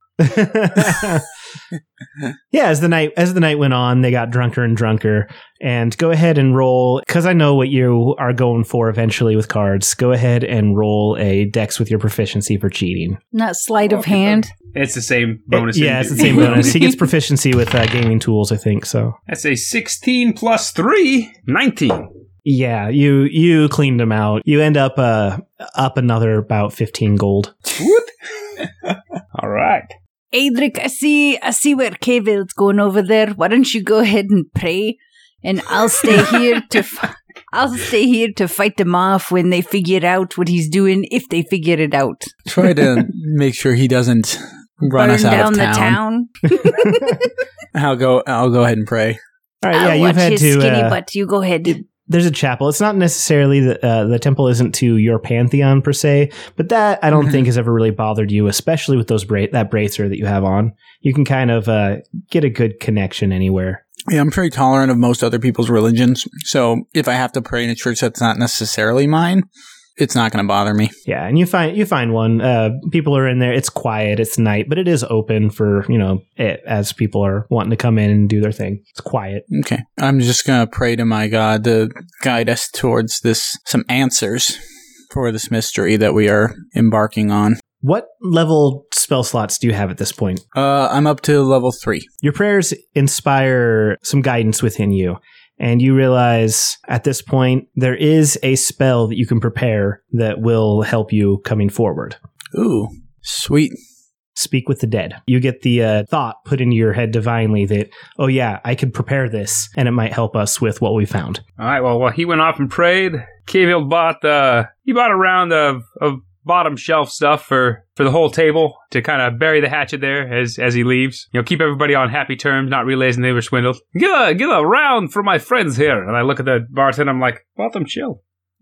Speaker 1: Yeah, as the night went on, they got drunker and drunker. And go ahead and roll, because I know what you are going for eventually with cards. Go ahead and roll a dex with your proficiency for cheating.
Speaker 3: Not sleight of hand.
Speaker 4: It's the same bonus.
Speaker 1: Yeah, it's the same bonus. He gets proficiency with gaming tools, I think. So
Speaker 4: That's a 16 plus 3, 19.
Speaker 1: yeah, you cleaned them out. You end up up another about 15 gold.
Speaker 4: All right.
Speaker 3: Adric, I see where Kevild's going over there. Why don't you go ahead and pray, and I'll stay here to fight them off when they figure out what he's doing, if they figure it out.
Speaker 2: Try to make sure he doesn't run
Speaker 3: Burn
Speaker 2: us out
Speaker 3: down
Speaker 2: of
Speaker 3: the
Speaker 2: town. I'll go ahead and pray.
Speaker 1: All right, yeah,
Speaker 3: I'll
Speaker 1: you've
Speaker 3: watch
Speaker 1: had
Speaker 3: his
Speaker 1: to.
Speaker 3: skinny butt. You go ahead.
Speaker 1: There's a chapel. It's not necessarily the temple isn't to your pantheon per se, but that I don't think has ever really bothered you, especially with those that bracer that you have on. You can kind of get a good connection anywhere.
Speaker 2: Yeah, I'm pretty tolerant of most other people's religions. So if I have to pray in a church that's not necessarily mine, it's not going to bother me.
Speaker 1: Yeah, and you find one. People are in there. It's quiet. It's night, but it is open for as people are wanting to come in and do their thing. It's quiet.
Speaker 2: Okay. I'm just going to pray to my God to guide us towards some answers for this mystery that we are embarking on.
Speaker 1: What level spell slots do you have at this point?
Speaker 2: I'm up to level 3.
Speaker 1: Your prayers inspire some guidance within you. And you realize at this point, there is a spell that you can prepare that will help you coming forward.
Speaker 2: Ooh, sweet.
Speaker 1: Speak with the dead. You get the thought put into your head divinely that, oh yeah, I could prepare this, and it might help us with what we found.
Speaker 4: All right. Well, while he went off and prayed, Kevild bought a round of bottom shelf stuff for the whole table to kind of bury the hatchet there as he leaves. Keep everybody on happy terms, not realizing they were swindled. Get a round for my friends here. And I look at the bartender, I'm like, bottom shelf.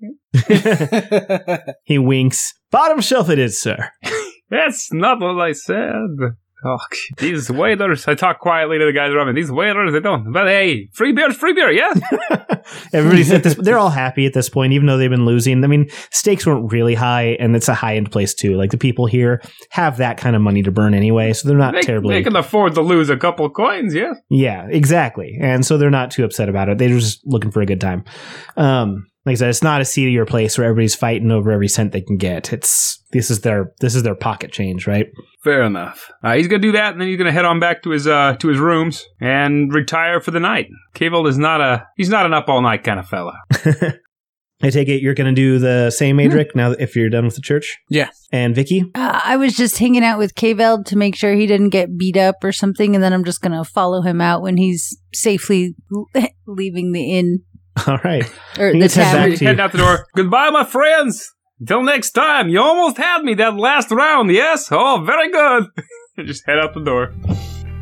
Speaker 1: He winks. Bottom shelf it is, sir.
Speaker 4: That's not what I said. Oh, these waiters, I talk quietly to the guys around me. These waiters, they don't. But hey, free beer, yeah?
Speaker 1: Everybody's at this. They're all happy at this point, even though they've been losing. I mean, stakes weren't really high, and it's a high-end place too. Like the people here have that kind of money to burn anyway, so they're not terribly.
Speaker 4: They can afford to lose a couple coins, yeah?
Speaker 1: Yeah, exactly. And so they're not too upset about it. They're just looking for a good time. Like I said, it's not a seedier place where everybody's fighting over every cent they can get. This is their pocket change, right?
Speaker 4: Fair enough. He's gonna do that, and then he's gonna head on back to his rooms and retire for the night. Kevild is not an up all night kind of fella.
Speaker 1: I take it you're going to do the same, Adric, now if you're done with the church?
Speaker 2: Yeah.
Speaker 1: And Vicky?
Speaker 3: I was just hanging out with Keveld to make sure he didn't get beat up or something, and then I'm just going to follow him out when he's safely leaving the inn.
Speaker 1: All right.
Speaker 3: Or
Speaker 1: You
Speaker 3: the
Speaker 1: just head back
Speaker 3: tavern.
Speaker 1: to-
Speaker 4: Heading out the door. Goodbye, my friends. Until next time. You almost had me that last round, yes? Oh, very good. Just head out the door.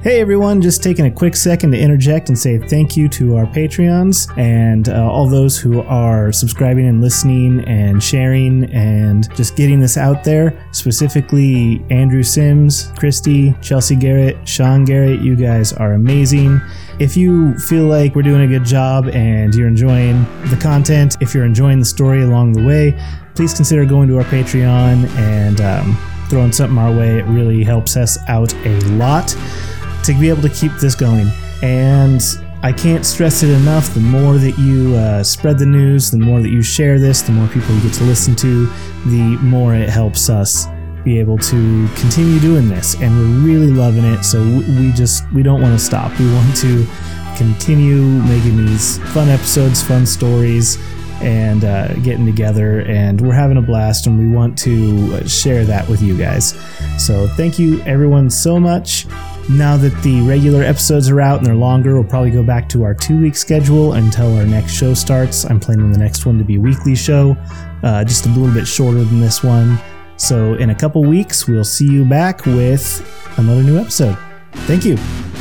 Speaker 1: Hey everyone, just taking a quick second to interject and say thank you to our Patreons and all those who are subscribing and listening and sharing and just getting this out there. Specifically, Andrew Sims, Christy, Chelsea Garrett, Sean Garrett, you guys are amazing. If you feel like we're doing a good job and you're enjoying the content, if you're enjoying the story along the way, please consider going to our Patreon and throwing something our way. It really helps us out a lot to be able to keep this going. And I can't stress it enough, the more that you spread the news, the more that you share this, the more people you get to listen to, the more it helps us be able to continue doing this. And we're really loving it, so we don't want to stop. We want to continue making these fun episodes, fun stories, and getting together, and we're having a blast, and we want to share that with you guys. So thank you everyone so much. Now that the regular episodes are out and they're longer, we'll probably go back to our 2-week schedule until our next show starts. I'm planning the next one to be a weekly show, just a little bit shorter than this one. So in a couple weeks, we'll see you back with another new episode. Thank you.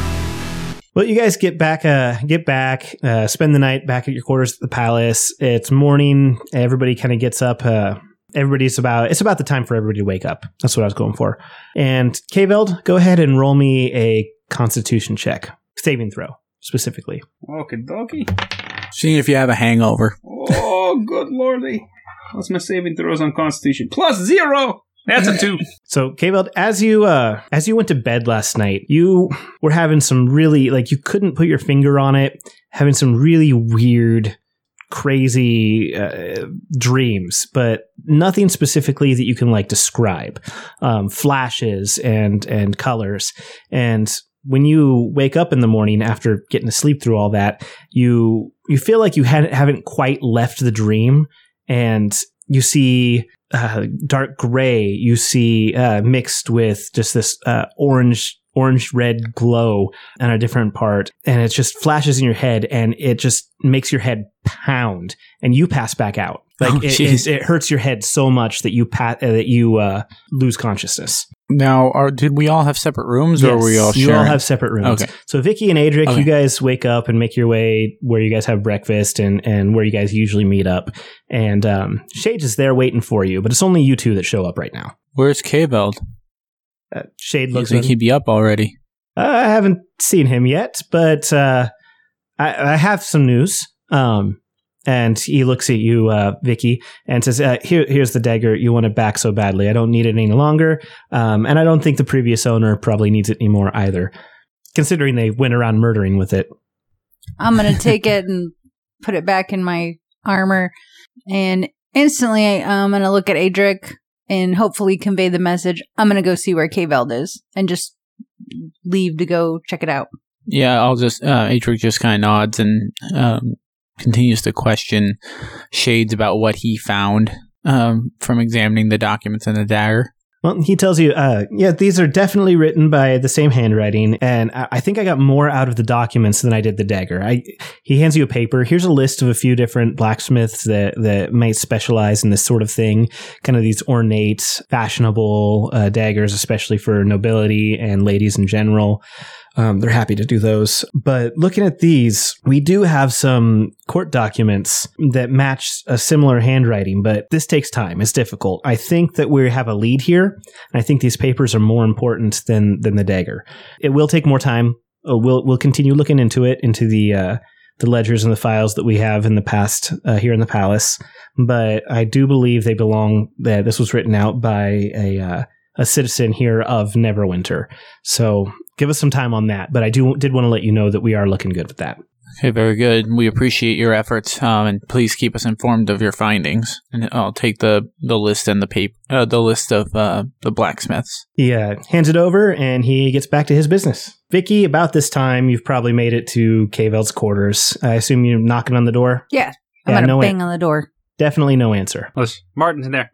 Speaker 1: Well, you guys get back, spend the night back at your quarters at the palace. It's morning. Everybody kind of gets up. It's about the time for everybody to wake up. That's what I was going for. And Kveld, go ahead and roll me a Constitution check, saving throw specifically.
Speaker 4: Okie dokie.
Speaker 2: Seeing if you have a hangover.
Speaker 4: Oh, good lordy. What's my saving throws on Constitution? +0! That's a 2.
Speaker 1: So, Kveld, as you went to bed last night, you were having some really, you couldn't put your finger on it, having some really weird, crazy dreams, but nothing specifically that you can describe. Flashes and colors. And when you wake up in the morning after getting to sleep through all that, you feel like you haven't quite left the dream, and you see dark gray. You see mixed with just this orange-red glow on a different part, and it just flashes in your head, and it just makes your head pound, and you pass back out. It hurts your head so much that you lose consciousness.
Speaker 2: Now, did we all have separate rooms, or were we all sharing?
Speaker 1: You all have separate rooms.
Speaker 2: Okay.
Speaker 1: So Vicky and Adric, you guys wake up and make your way where you guys have breakfast and where you guys usually meet up. And Shade is there waiting for you, but it's only you two that show up right now.
Speaker 2: Where's Kveld?
Speaker 1: Shade looks
Speaker 2: like he'd be up already.
Speaker 1: I haven't seen him yet, but I have some news. And he looks at you, Vicky, and says, here's the dagger. You want it back so badly. I don't need it any longer. And I don't think the previous owner probably needs it anymore either, considering they went around murdering with it.
Speaker 3: I'm going to take it and put it back in my armor. And instantly, I'm going to look at Adric and hopefully convey the message. I'm going to go see where Kveld is and just leave to go check it out.
Speaker 2: Yeah, I'll just, Adric just kind of nods and continues to question Shades about what he found from examining the documents and the dagger.
Speaker 1: Well, he tells you, these are definitely written by the same handwriting, and I think I got more out of the documents than I did the dagger. He hands you a paper. Here's a list of a few different blacksmiths that may specialize in this sort of thing, kind of these ornate, fashionable daggers, especially for nobility and ladies in general. They're happy to do those. But looking at these, we do have some court documents that match a similar handwriting, but this takes time. It's difficult. I think that we have a lead here, and I think these papers are more important than the dagger. It will take more time. We'll continue looking into it, into the ledgers and the files that we have in the past here in the palace. But I do believe that this was written out by a citizen here of Neverwinter. So give us some time on that. But I did want to let you know that we are looking good with that.
Speaker 2: Okay, very good. We appreciate your efforts, and please keep us informed of your findings. And I'll take the list and the list of the blacksmiths.
Speaker 1: He hands it over, and he gets back to his business. Vicky, about this time, you've probably made it to Kveld's quarters. I assume you're knocking on the door?
Speaker 3: Yeah, I'm going to bang on the door.
Speaker 1: Definitely no answer.
Speaker 4: Martin's in there.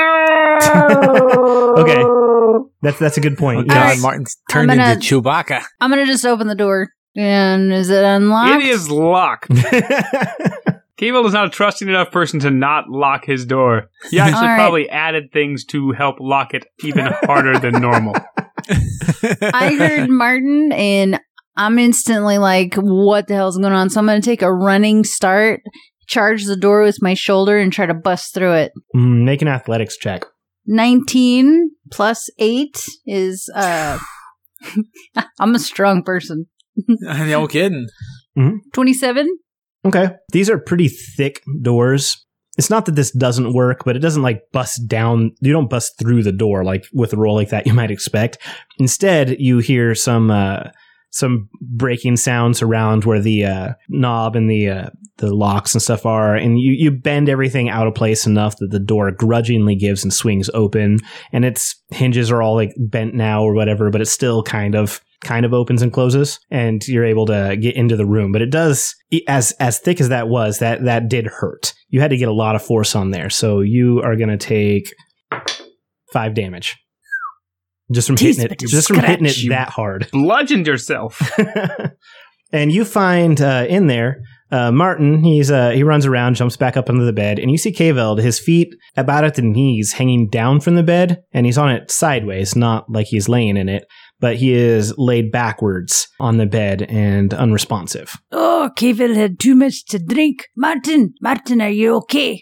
Speaker 1: Okay, that's a good point.
Speaker 2: Oh, God,
Speaker 3: right.
Speaker 2: Martin's turned into Chewbacca.
Speaker 3: I'm going to just open the door. And is it unlocked?
Speaker 4: It is locked. Kveld is not a trusting enough person to not lock his door. He actually probably added things to help lock it even harder than normal.
Speaker 3: I heard Martin, and I'm instantly like, what the hell's going on? So I'm going to take a running start, charge the door with my shoulder, and try to bust through it.
Speaker 1: Make an athletics check.
Speaker 3: 19 plus 8 is, I'm a strong person.
Speaker 2: No kidding.
Speaker 3: 27?
Speaker 1: Okay. These are pretty thick doors. It's not that this doesn't work, but it doesn't like bust down. You don't bust through the door like with a roll like that you might expect. Instead, you hear some breaking sounds around where the knob and the locks and stuff are, and you bend everything out of place enough that the door grudgingly gives and swings open, and its hinges are all like bent now or whatever, but it still kind of opens and closes, and you're able to get into the room. But it does, as thick as that was, that did hurt. You had to get a lot of force on there, so you are going to take 5 damage. Just from hitting it that hard.
Speaker 4: Bludgeoned yourself.
Speaker 1: And you find in there Martin. He runs around, jumps back up under the bed, and you see Keveld, his feet about at the knees, hanging down from the bed, and he's on it sideways, not like he's laying in it, but he is laid backwards on the bed and unresponsive.
Speaker 3: Oh, Keveld had too much to drink. Martin, are you okay?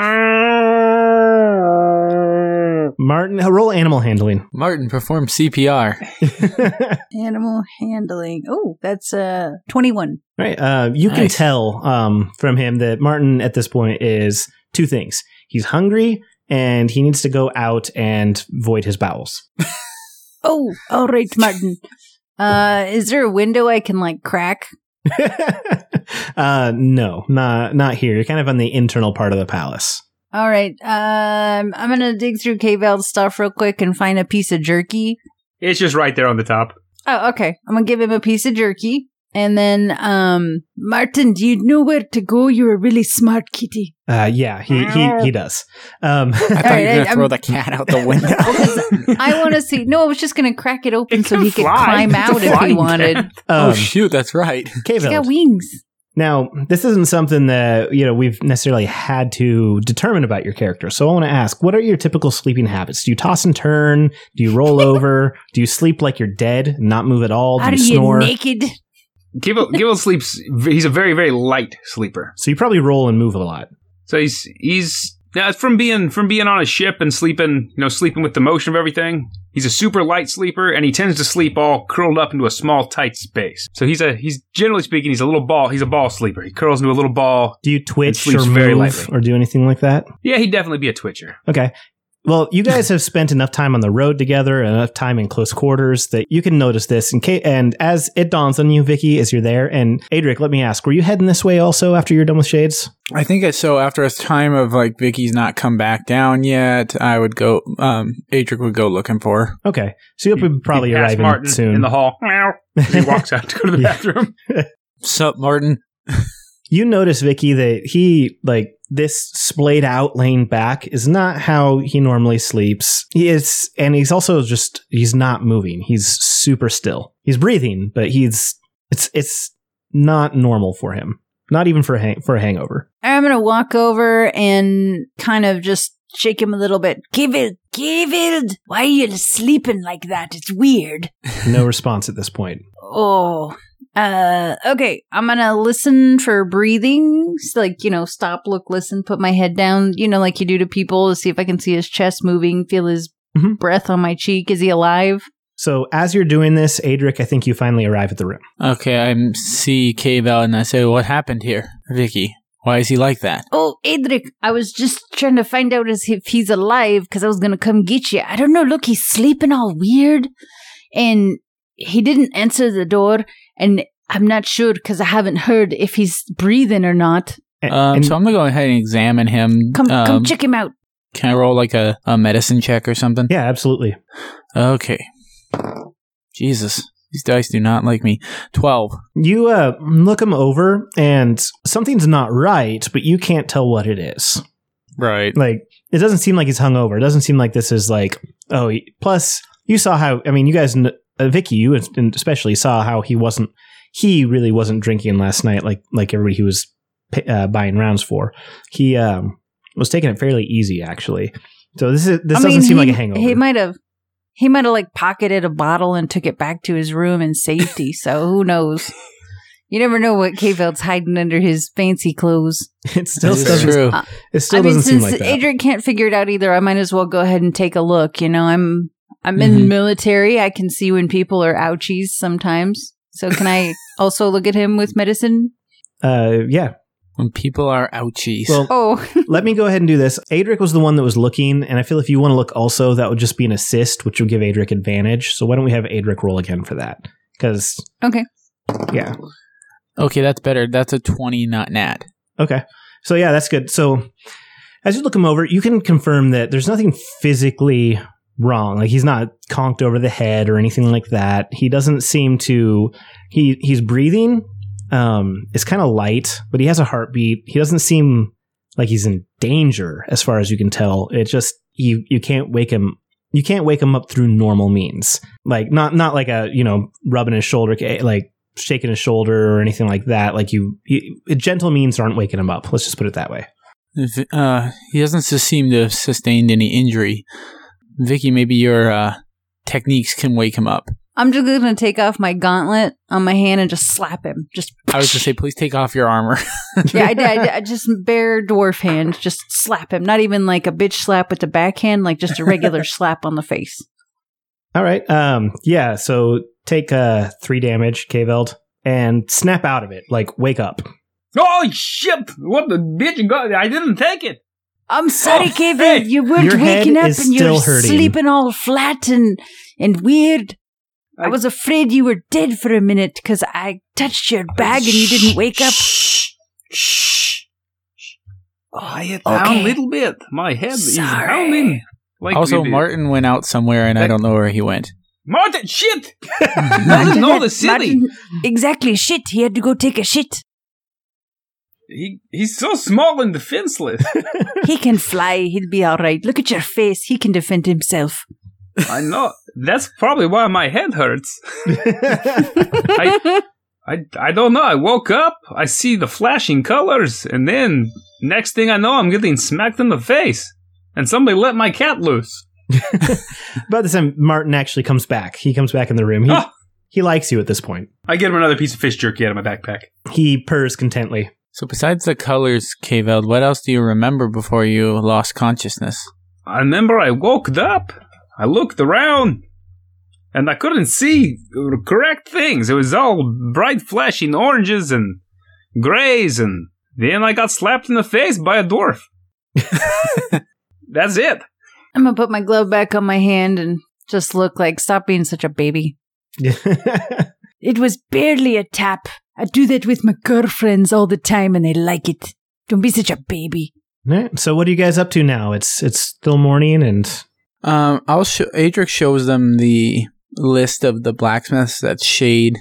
Speaker 1: Martin, roll animal handling.
Speaker 2: Martin, perform CPR.
Speaker 3: Animal handling. Oh, that's 21.
Speaker 1: Right. You can tell from him that Martin at this point is 2 things. He's hungry and he needs to go out and void his bowels.
Speaker 3: Oh, all right, Martin. Is there a window I can like crack?
Speaker 1: No, not here. You're kind of on the internal part of the palace.
Speaker 3: All right. I'm going to dig through Keveld's stuff real quick and find a piece of jerky.
Speaker 4: It's just right there on the top.
Speaker 3: Oh, okay. I'm going to give him a piece of jerky. And then, Martin, do you know where to go? You're a really smart kitty.
Speaker 1: Yeah, he does.
Speaker 2: I thought you were going to throw the cat out the window.
Speaker 3: I want to see. No, I was just going to crack it open so he could
Speaker 4: fly.
Speaker 3: climb out if he wanted.
Speaker 2: Oh, shoot, that's right.
Speaker 3: He's got
Speaker 1: Keveld.
Speaker 3: wings.
Speaker 1: Now, this isn't something that, we've necessarily had to determine about your character. So I want to ask, what are your typical sleeping habits? Do you toss and turn? Do you roll over? Do you sleep like you're dead and not move at all? Do
Speaker 3: Are
Speaker 1: you
Speaker 3: you
Speaker 1: snore?
Speaker 3: naked?
Speaker 4: Keveld sleeps. He's a very, very light sleeper.
Speaker 1: So you probably roll and move a lot.
Speaker 4: So he's from being on a ship and sleeping with the motion of everything. He's a super light sleeper, and he tends to sleep all curled up into a small, tight space. So he's generally speaking, he's a little ball. He's a ball sleeper. He curls into a little ball.
Speaker 1: Do you twitch
Speaker 4: sleeps
Speaker 1: or
Speaker 4: very
Speaker 1: move
Speaker 4: lightly.
Speaker 1: or do anything like that?
Speaker 4: Yeah, he'd definitely be a twitcher.
Speaker 1: Okay. Well, you guys have spent enough time on the road together and enough time in close quarters that you can notice this. And as it dawns on you, Vicky, as you're there, and Adric, let me ask, were you heading this way also after you're done with Shades?
Speaker 2: I think so. After a time of Vicky's not come back down yet, I would go. Adric would go looking for her.
Speaker 1: Okay, so you'll be probably
Speaker 4: He'd pass
Speaker 1: arriving
Speaker 4: Martin
Speaker 1: soon
Speaker 4: in the hall. As he walks out to go to the bathroom.
Speaker 2: Sup, Martin?
Speaker 1: You notice, Vicky, that he this splayed out, laying back is not how he normally sleeps. He's also he's not moving. He's super still. He's breathing, but it's not normal for him. Not even for a hangover.
Speaker 3: I'm going to walk over and kind of just shake him a little bit. Keveld, why are you sleeping like that? It's weird.
Speaker 1: No response at this point.
Speaker 3: Oh, okay. I'm going to listen for breathing. Stop, look, listen, put my head down, like you do to people, to see if I can see his chest moving, feel his breath on my cheek. Is he alive?
Speaker 1: So as you're doing this, Adric, I think you finally arrive at the room.
Speaker 2: Okay, I see Keveld and I say, what happened here? Vicky, why is he like that?
Speaker 3: Oh, Adric, I was just trying to find out if he's alive because I was going to come get you. I don't know. Look, he's sleeping all weird and he didn't answer the door and I'm not sure because I haven't heard if he's breathing or not.
Speaker 2: So I'm going to go ahead and examine him.
Speaker 3: Come check him out.
Speaker 2: Can I roll a medicine check or something?
Speaker 1: Yeah, absolutely.
Speaker 2: Okay. Jesus, these dice do not like me. 12.
Speaker 1: You look him over, and something's not right, but you can't tell what it is.
Speaker 2: Right.
Speaker 1: It doesn't seem like he's hungover. It doesn't seem like this is plus, you saw how, you guys, Vicky, you especially saw how he really wasn't drinking last night like everybody he was buying rounds for. He was taking it fairly easy, actually. So this doesn't seem like a hangover.
Speaker 3: He might have like pocketed a bottle and took it back to his room in safety. So who knows? You never know what K-Veld's hiding under his fancy clothes.
Speaker 1: It still
Speaker 2: That is
Speaker 1: doesn't.
Speaker 2: true.
Speaker 1: It still doesn't seem like
Speaker 3: since
Speaker 1: that.
Speaker 3: Adric can't figure it out either, I might as well go ahead and take a look. You know, I'm in the
Speaker 2: Mhm.
Speaker 3: military. I can see when people are ouchies sometimes. So can I also look at him with medicine?
Speaker 1: Yeah.
Speaker 2: When people are ouchies.
Speaker 1: Well,
Speaker 3: Oh,
Speaker 1: let me go ahead and do this. Adric was the one that was looking, and I feel if you want to look also, that would just be an assist, which would give Adric advantage. So why don't we have Adric roll again for that? Because,
Speaker 3: okay.
Speaker 1: yeah.
Speaker 2: okay, that's better. That's a 20, not nat.
Speaker 1: Okay. So yeah, that's good. So as you look him over, you can confirm that there's nothing physically wrong. Like he's not conked over the head or anything like that. He doesn't seem to he's breathing. It's kind of light, but he has a heartbeat. He doesn't seem like he's in danger as far as you can tell. It's just you can't wake him. You can't wake him up through normal means. Like not like a, rubbing his shoulder, like shaking his shoulder or anything like that. Like gentle means aren't waking him up. Let's just put it that way.
Speaker 2: He doesn't seem to have sustained any injury. Vicky, maybe your techniques can wake him up.
Speaker 3: I'm just going to take off my gauntlet on my hand and just slap him. Just
Speaker 2: I was to say, please take off your armor.
Speaker 3: yeah, I did. I just bare dwarf hand, just slap him. Not even like a bitch slap with the backhand, like just a regular slap on the face.
Speaker 1: All right. Yeah. So take 3 damage, K-Veld, and snap out of it. Like wake up.
Speaker 4: Oh, shit! What the bitch you got? I didn't take it!
Speaker 3: I'm sorry,
Speaker 4: Oh,
Speaker 3: Kevin.
Speaker 4: hey,
Speaker 3: You weren't
Speaker 1: your head
Speaker 3: waking up
Speaker 1: is
Speaker 3: and you're
Speaker 1: still hurting.
Speaker 3: sleeping all flat and weird. I was afraid you were dead for a minute because I touched your bag and you didn't wake up.
Speaker 4: Shh. Quiet
Speaker 3: Okay.
Speaker 4: down a little bit. My head is
Speaker 3: Sorry.
Speaker 4: pounding. Like
Speaker 2: Also,
Speaker 4: we did.
Speaker 2: Martin went out somewhere, and I don't know where he went.
Speaker 4: Martin, shit! Doesn't know the city.
Speaker 3: Martin- exactly, shit. He had to go take a shit.
Speaker 4: He's so small and defenseless.
Speaker 3: He can fly. He'll be all right. Look at your face. He can defend himself.
Speaker 4: I know. That's probably why my head hurts. I don't know. I woke up, I see the flashing colors, and then next thing I know, I'm getting smacked in the face. And somebody let my cat loose.
Speaker 1: About this time, Martin actually comes back. He comes back in the room. He likes you at this point.
Speaker 4: I get him another piece of fish jerky out of my backpack.
Speaker 1: He purrs contently.
Speaker 2: So besides the colors, K-Veld, what else do you remember before you lost consciousness?
Speaker 4: I remember I woke up, I looked around, and I couldn't see correct things. It was all bright flashing oranges and grays, and then I got slapped in the face by a dwarf. That's it.
Speaker 3: I'm going to put my glove back on my hand and just look like, stop being such a baby. It was barely a tap. I do that with my girlfriends all the time and they like it. Don't be such a baby.
Speaker 1: Alright, so what are you guys up to now? It's still morning and...
Speaker 2: Adric shows them the list of the blacksmiths that Shade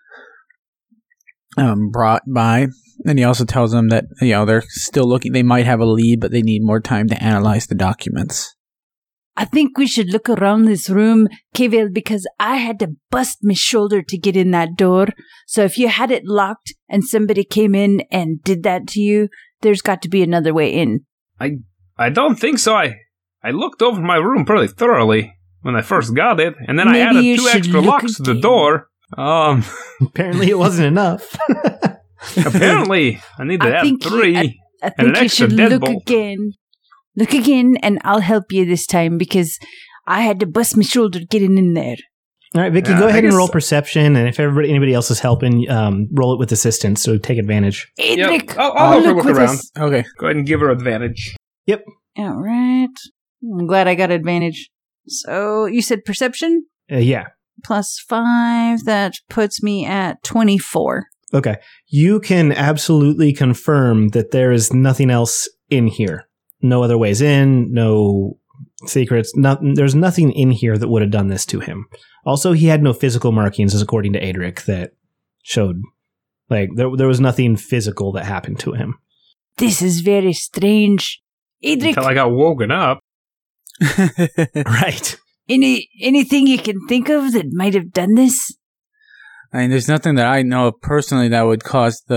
Speaker 2: brought by, and he also tells them that they're still looking. They might have a lead, but they need more time to analyze the documents.
Speaker 3: I think we should look around this room, Kevel, because I had to bust my shoulder to get in that door. So if you had it locked and somebody came in and did that to you, there's got to be another way in.
Speaker 4: I don't think so. I looked over my room pretty thoroughly when I first got it, and then I
Speaker 3: Maybe
Speaker 4: added
Speaker 3: you
Speaker 4: 2
Speaker 3: should
Speaker 4: extra
Speaker 3: look
Speaker 4: locks to the
Speaker 3: again.
Speaker 4: door.
Speaker 1: apparently it wasn't enough.
Speaker 4: Apparently, I need to
Speaker 3: I
Speaker 4: add
Speaker 3: think
Speaker 4: 3.
Speaker 3: I
Speaker 4: an
Speaker 3: think you
Speaker 4: extra
Speaker 3: should look
Speaker 4: deadbolt.
Speaker 3: again. Look again, and I'll help you this time because I had to bust my shoulder getting in there.
Speaker 1: All right, Vicky,
Speaker 4: Yeah,
Speaker 1: go
Speaker 4: I
Speaker 1: ahead and
Speaker 4: guess-
Speaker 1: roll perception, and if anybody else is helping, roll it with assistance, so take advantage.
Speaker 3: Adric,
Speaker 4: I'll help her look
Speaker 3: with
Speaker 4: around.
Speaker 3: us.
Speaker 2: Okay.
Speaker 4: Go ahead and give her advantage.
Speaker 3: All right. I'm glad I got advantage. So you said perception?
Speaker 1: Yeah.
Speaker 3: +5. That puts me at 24.
Speaker 1: Okay. You can absolutely confirm that there is nothing else in here. No other ways in, no secrets. There's nothing in here that would have done this to him. Also, he had no physical markings, as according to Adric, that showed, like, there was nothing physical that happened to him.
Speaker 3: This is very strange. Adric,
Speaker 4: Until I got woken up.
Speaker 1: Right.
Speaker 3: anything you can think of that might have done this?
Speaker 2: I mean, there's nothing that I know of personally that would cause the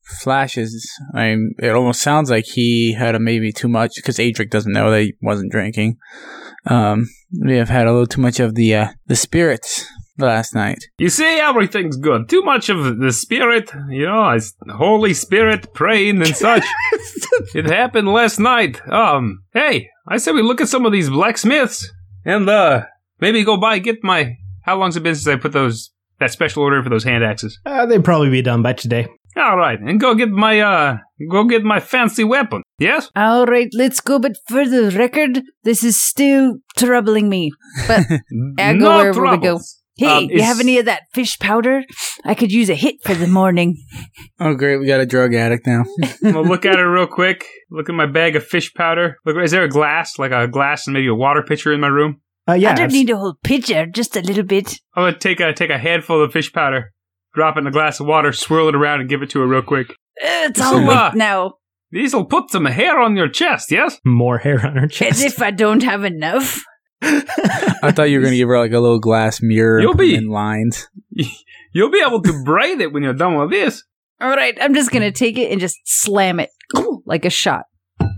Speaker 2: flashes. It almost sounds like he had maybe too much, because Adric doesn't know that he wasn't drinking. We have had a little too much of the spirits last night.
Speaker 4: You see, everything's good. Too much of the spirit, Holy Spirit praying and such. It happened last night. Hey, I said we look at some of these blacksmiths and maybe go by and get my. How long's it been since I put that special order for those hand axes?
Speaker 1: They'd probably be done by today.
Speaker 4: All right, and go get my fancy weapon. Yes.
Speaker 3: All right, let's go. But for the record, this is still troubling me. But I go wherever we go. Hey, you have any of that fish powder? I could use a hit for the morning.
Speaker 2: Oh, great. We got a drug addict now.
Speaker 4: I'm going to look at it real quick. Look at my bag of fish powder. Look, is there a glass? Like a glass and maybe a water pitcher in my room?
Speaker 1: Yeah.
Speaker 3: I don't need a whole pitcher, just a little bit.
Speaker 4: I'm going to take a handful of fish powder, drop it in a glass of water, swirl it around, and give it to her real quick.
Speaker 3: It's all wet now.
Speaker 4: These'll put some hair on your chest, yes?
Speaker 1: More hair on her chest.
Speaker 3: As if I don't have enough.
Speaker 2: I thought you were going to give her like a little glass mirror in lines.
Speaker 4: You'll be able to braid it when you're done with this.
Speaker 3: All right, I'm just going to take it and just slam it like a shot.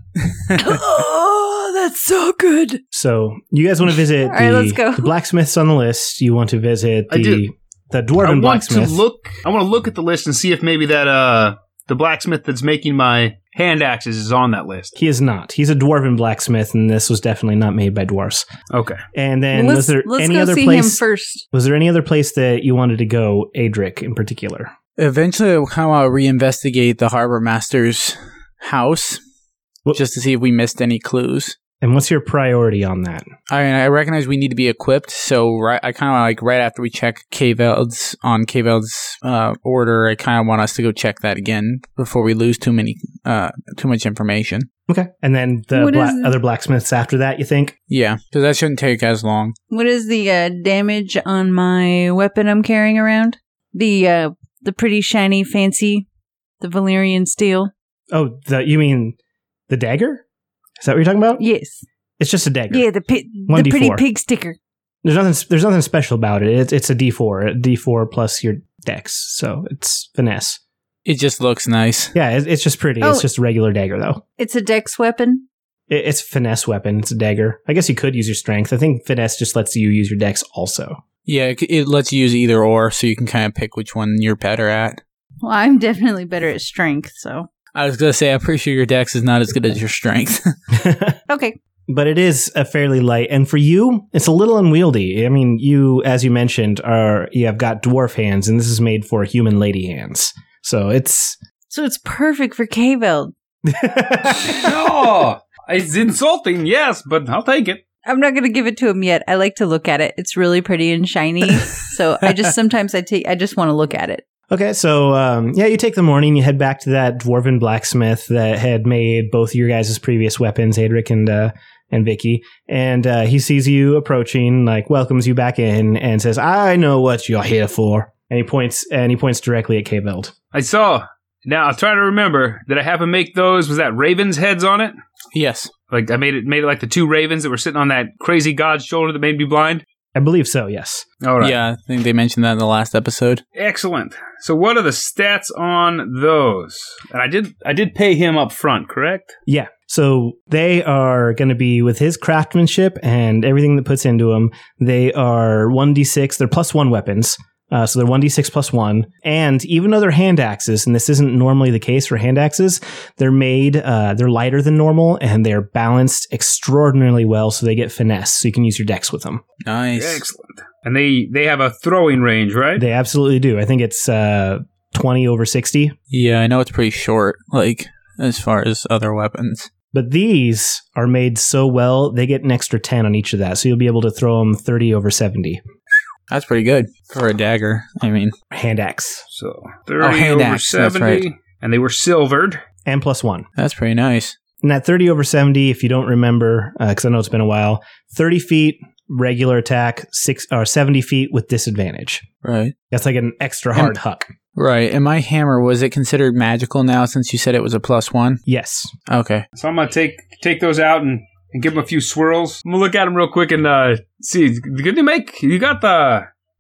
Speaker 3: Oh, that's so good.
Speaker 1: So you guys want to visit
Speaker 3: let's go.
Speaker 1: The blacksmiths on the list. You want to visit the dwarven blacksmith.
Speaker 4: I want to look at the list and see if maybe that the blacksmith that's making my hand axes is on that list.
Speaker 1: He is not. He's a dwarven blacksmith, and this was definitely not made by dwarves.
Speaker 4: Okay.
Speaker 1: And then
Speaker 3: let's
Speaker 1: him first? Was there any other place that you wanted to go, Adric, in particular?
Speaker 2: Eventually, I'll kind of reinvestigate the harbor master's house, just to see if we missed any clues.
Speaker 1: And what's your priority on that?
Speaker 2: I recognize we need to be equipped, so I kind of like right after we check Kveld's order, I kind of want us to go check that again before we lose too much information.
Speaker 1: Okay. And then the other blacksmiths after that, you think?
Speaker 2: Yeah, because that shouldn't take as long.
Speaker 3: What is the damage on my weapon I'm carrying around? The pretty shiny, fancy, the Valyrian steel.
Speaker 1: Oh, you mean the dagger? Is that what you're talking about?
Speaker 3: Yes.
Speaker 1: It's just a dagger.
Speaker 3: Yeah, the pretty pig sticker.
Speaker 1: There's nothing special about it. It's a D4 plus your dex, so it's finesse.
Speaker 2: It just looks nice.
Speaker 1: Yeah, it's just pretty. It's just a regular dagger, though.
Speaker 3: It's a dex weapon?
Speaker 1: It's a finesse weapon. It's a dagger. I guess you could use your strength. I think finesse just lets you use your dex also.
Speaker 2: Yeah, it lets you use either or, so you can kind of pick which one you're better at.
Speaker 3: Well, I'm definitely better at strength, so...
Speaker 2: I was going to say, I'm pretty sure your dex is not as good as your strength.
Speaker 3: Okay.
Speaker 1: But it is a fairly light. And for you, it's a little unwieldy. I mean, you, as you mentioned, you have got dwarf hands, and this is made for human lady hands. So it's
Speaker 3: perfect for Kveld.
Speaker 4: Oh, it's insulting, yes, but I'll take it.
Speaker 3: I'm not going to give it to him yet. I like to look at it. It's really pretty and shiny. So I just want to look at it.
Speaker 1: Okay, so you take the morning, you head back to that dwarven blacksmith that had made both of your guys' previous weapons, Adric and Vicky, and he sees you approaching, like welcomes you back in, and says, "I know what you're here for." And he points directly at Kveld.
Speaker 4: I saw. Now I'll try to remember. Did I have him make those? Was that ravens' heads on it?
Speaker 2: Yes.
Speaker 4: Like I made it like the two ravens that were sitting on that crazy god's shoulder that made me blind.
Speaker 1: I believe so, yes.
Speaker 4: All right.
Speaker 2: Yeah, I think they mentioned that in the last episode.
Speaker 4: Excellent. So what are the stats on those? And I did pay him up front, correct?
Speaker 1: Yeah. So they are going to be, with his craftsmanship and everything that puts into them, they are 1d6. They're +1 weapons. So they're 1d6 +1. And even though they're hand axes, and this isn't normally the case for hand axes, they're lighter than normal, and they're balanced extraordinarily well, so they get finesse, so you can use your dex with them.
Speaker 2: Nice.
Speaker 4: Excellent. And they have a throwing range, right?
Speaker 1: They absolutely do. I think it's 20 over 60.
Speaker 2: Yeah, I know it's pretty short, like, as far as other weapons.
Speaker 1: But these are made so well, they get an extra 10 on each of that, so you'll be able to throw them 30 over 70.
Speaker 2: That's pretty good for a dagger. I mean,
Speaker 1: hand axe.
Speaker 4: So 30 over 70, right. And they were silvered.
Speaker 1: And +1.
Speaker 2: That's pretty nice.
Speaker 1: And that 30 over 70, if you don't remember, because I know it's been a while, 30 feet, regular attack, 70 feet with disadvantage.
Speaker 2: Right.
Speaker 1: That's like an extra hard huck.
Speaker 2: Right. And my hammer, was it considered magical now since you said it was a +1?
Speaker 1: Yes.
Speaker 2: Okay.
Speaker 4: So I'm going to take those out and give them a few swirls. I'm going to look at them real quick and see. You got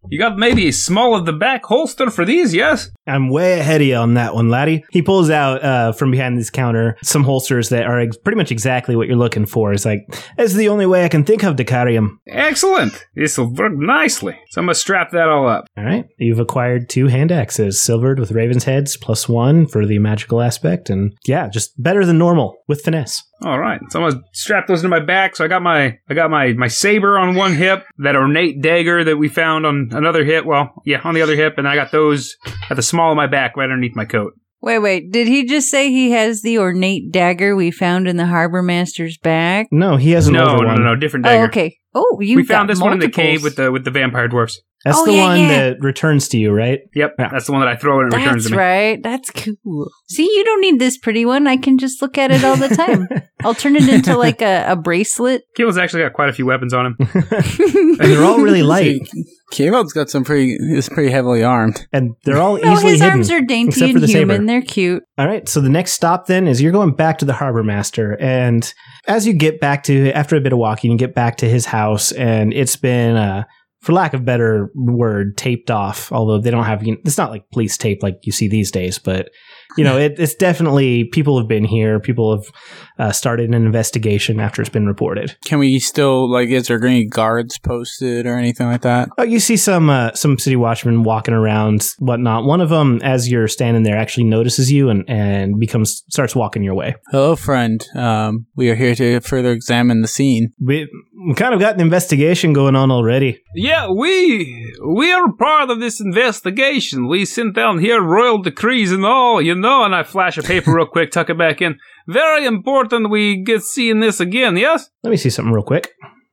Speaker 4: You got maybe a small of the back holster for these, yes?
Speaker 1: I'm way ahead of you on that one, laddie. He pulls out from behind this counter some holsters that are pretty much exactly what you're looking for. It's like, this is the only way I can think of to carry them.
Speaker 4: Excellent. This will work nicely. So I'm going to strap that all up.
Speaker 1: All right. You've acquired 2 hand axes, silvered with raven's heads, +1 for the magical aspect. And yeah, just better than normal with finesse.
Speaker 4: All right. So I'm going to strap those into my back. So I got my saber on one hip, that ornate dagger that we found on another hip. Well, yeah, on the other hip. And I got those at the small of my back right underneath my coat.
Speaker 6: Wait. Did he just say he has the ornate dagger we found in the harbor master's bag?
Speaker 1: No, he has an older one.
Speaker 4: No, different dagger.
Speaker 6: Oh, okay. Oh,
Speaker 3: We
Speaker 4: found this
Speaker 6: multiples.
Speaker 4: one in the cave with the vampire dwarfs.
Speaker 1: That's
Speaker 3: Oh,
Speaker 1: the
Speaker 3: yeah,
Speaker 1: one
Speaker 3: yeah.
Speaker 1: that returns to you, right?
Speaker 4: Yep,
Speaker 1: Yeah.
Speaker 4: that's the one that I throw and it returns
Speaker 6: That's
Speaker 4: to me.
Speaker 6: right. That's cool. See, you don't need this pretty one. I can just look at it all the time. I'll turn it into like a bracelet.
Speaker 4: Keel's actually got quite a few weapons on him.
Speaker 1: And they're all really light.
Speaker 2: Keveld's got is pretty heavily armed.
Speaker 1: And they're all
Speaker 6: No,
Speaker 1: easily
Speaker 6: his
Speaker 1: hidden.
Speaker 6: arms are dainty
Speaker 1: except for
Speaker 6: and
Speaker 1: the saber.
Speaker 6: human. They're cute.
Speaker 1: All right, so the next stop then is you're going back to the harbor master, and as you get back to, after a bit of walking, you get back to his house, and it's been, for lack of a better word, taped off. Although they don't have, it's not like police tape like you see these days, but it's definitely, people have been here. People have started an investigation after it's been reported.
Speaker 2: Can we still, is there any guards posted or anything like that?
Speaker 1: Oh, you see some city watchmen walking around, whatnot. One of them, as you're standing there, actually notices you and starts walking your way.
Speaker 2: Hello, friend. We are here to further examine the scene.
Speaker 1: We kind of got an investigation going on already.
Speaker 4: Yeah, we are part of this investigation. We sent down here royal decrees and all, and I flash a paper real quick, tuck it back in. Very important we get seeing this again, yes?
Speaker 1: Let me see something real quick.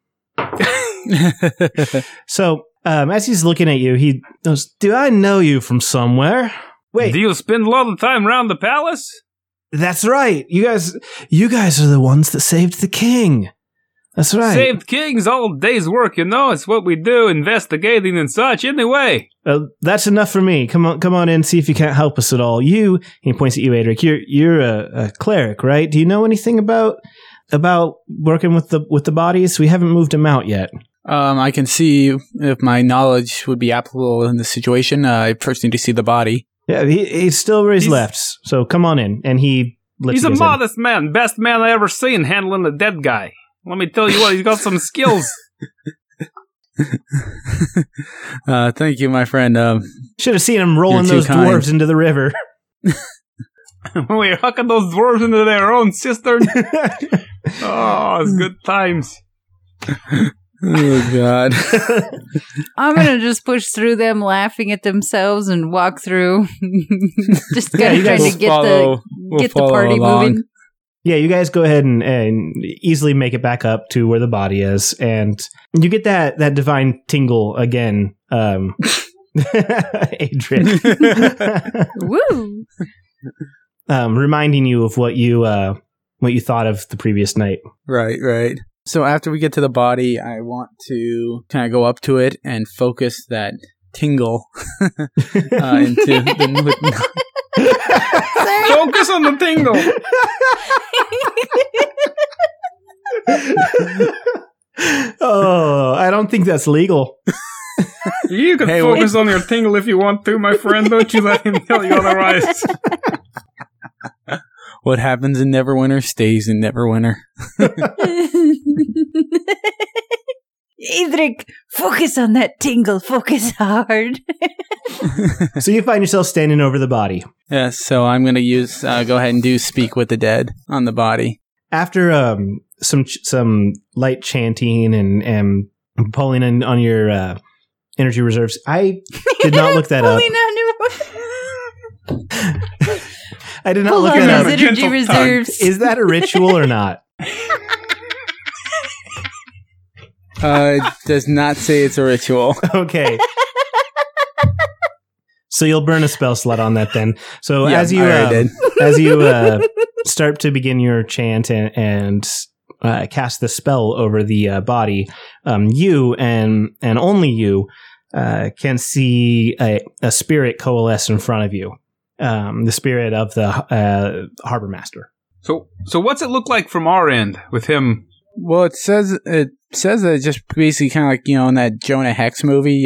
Speaker 1: So, as he's looking at you, he goes, "Do I know you from somewhere?" Wait,
Speaker 4: Do you spend a lot of time around the palace?
Speaker 1: that's right. You guys are the ones that saved the king. That's right.
Speaker 4: Saved kings all day's work, it's what we do, investigating and such, anyway.
Speaker 1: That's enough for me. Come on in, see if you can't help us at all. You, he points at you, Adric. You're a cleric, right? Do you know anything about working with the bodies? We haven't moved them out yet.
Speaker 2: I can see if my knowledge would be applicable in this situation. I first need to see the body.
Speaker 1: Yeah, he's still where he's left. So come on in, and he lets
Speaker 4: He's
Speaker 1: you
Speaker 4: a
Speaker 1: guys in.
Speaker 4: modest man, best man I ever seen handling a dead guy. Let me tell you what, he's got some skills.
Speaker 2: Thank you, my friend.
Speaker 1: Should have seen him rolling
Speaker 2: You're too
Speaker 1: those
Speaker 2: kind.
Speaker 1: dwarves into the river.
Speaker 4: We're hucking those dwarves into their own cistern. Oh, it's good times.
Speaker 2: Oh, God.
Speaker 6: I'm going to just push through them laughing at themselves and walk through. Just
Speaker 1: Yeah,
Speaker 6: kind
Speaker 1: you
Speaker 6: of
Speaker 1: guys
Speaker 6: trying to get the party moving.
Speaker 1: Yeah, you guys go ahead and easily make it back up to where the body is, and you get that divine tingle again, Adrian,
Speaker 6: Woo!
Speaker 1: reminding you of what you thought of the previous night.
Speaker 2: Right. So after we get to the body, I want to kind of go up to it and focus that tingle into the...
Speaker 4: Focus on the tingle.
Speaker 1: Oh, I don't think that's legal.
Speaker 4: You can
Speaker 2: Hey,
Speaker 4: focus on your tingle if you want to, my friend. Don't you let him tell you otherwise.
Speaker 2: What happens in Neverwinter stays in Neverwinter.
Speaker 3: Edric, focus on that tingle. Focus hard.
Speaker 1: So you find yourself standing over the body.
Speaker 2: Yes, so I'm going to use, go ahead and do Speak with the Dead on the body.
Speaker 1: After some light chanting and pulling in on your energy reserves, I did not look that up. I did not
Speaker 6: Pull
Speaker 1: look
Speaker 6: on
Speaker 1: that
Speaker 6: those
Speaker 1: up.
Speaker 6: energy
Speaker 4: Gentle
Speaker 6: reserves.
Speaker 1: Is that a ritual or not?
Speaker 2: It does not say it's a ritual.
Speaker 1: Okay. So you'll burn a spell slot on that then. So
Speaker 2: Yeah,
Speaker 1: as you
Speaker 2: I already did.
Speaker 1: as you start to begin your chant and cast the spell over the body, you and only you can see a spirit coalesce in front of you. The spirit of the harbor master.
Speaker 4: So what's it look like from our end with him?
Speaker 2: Well, it says that just basically kind of like, in that Jonah Hex movie,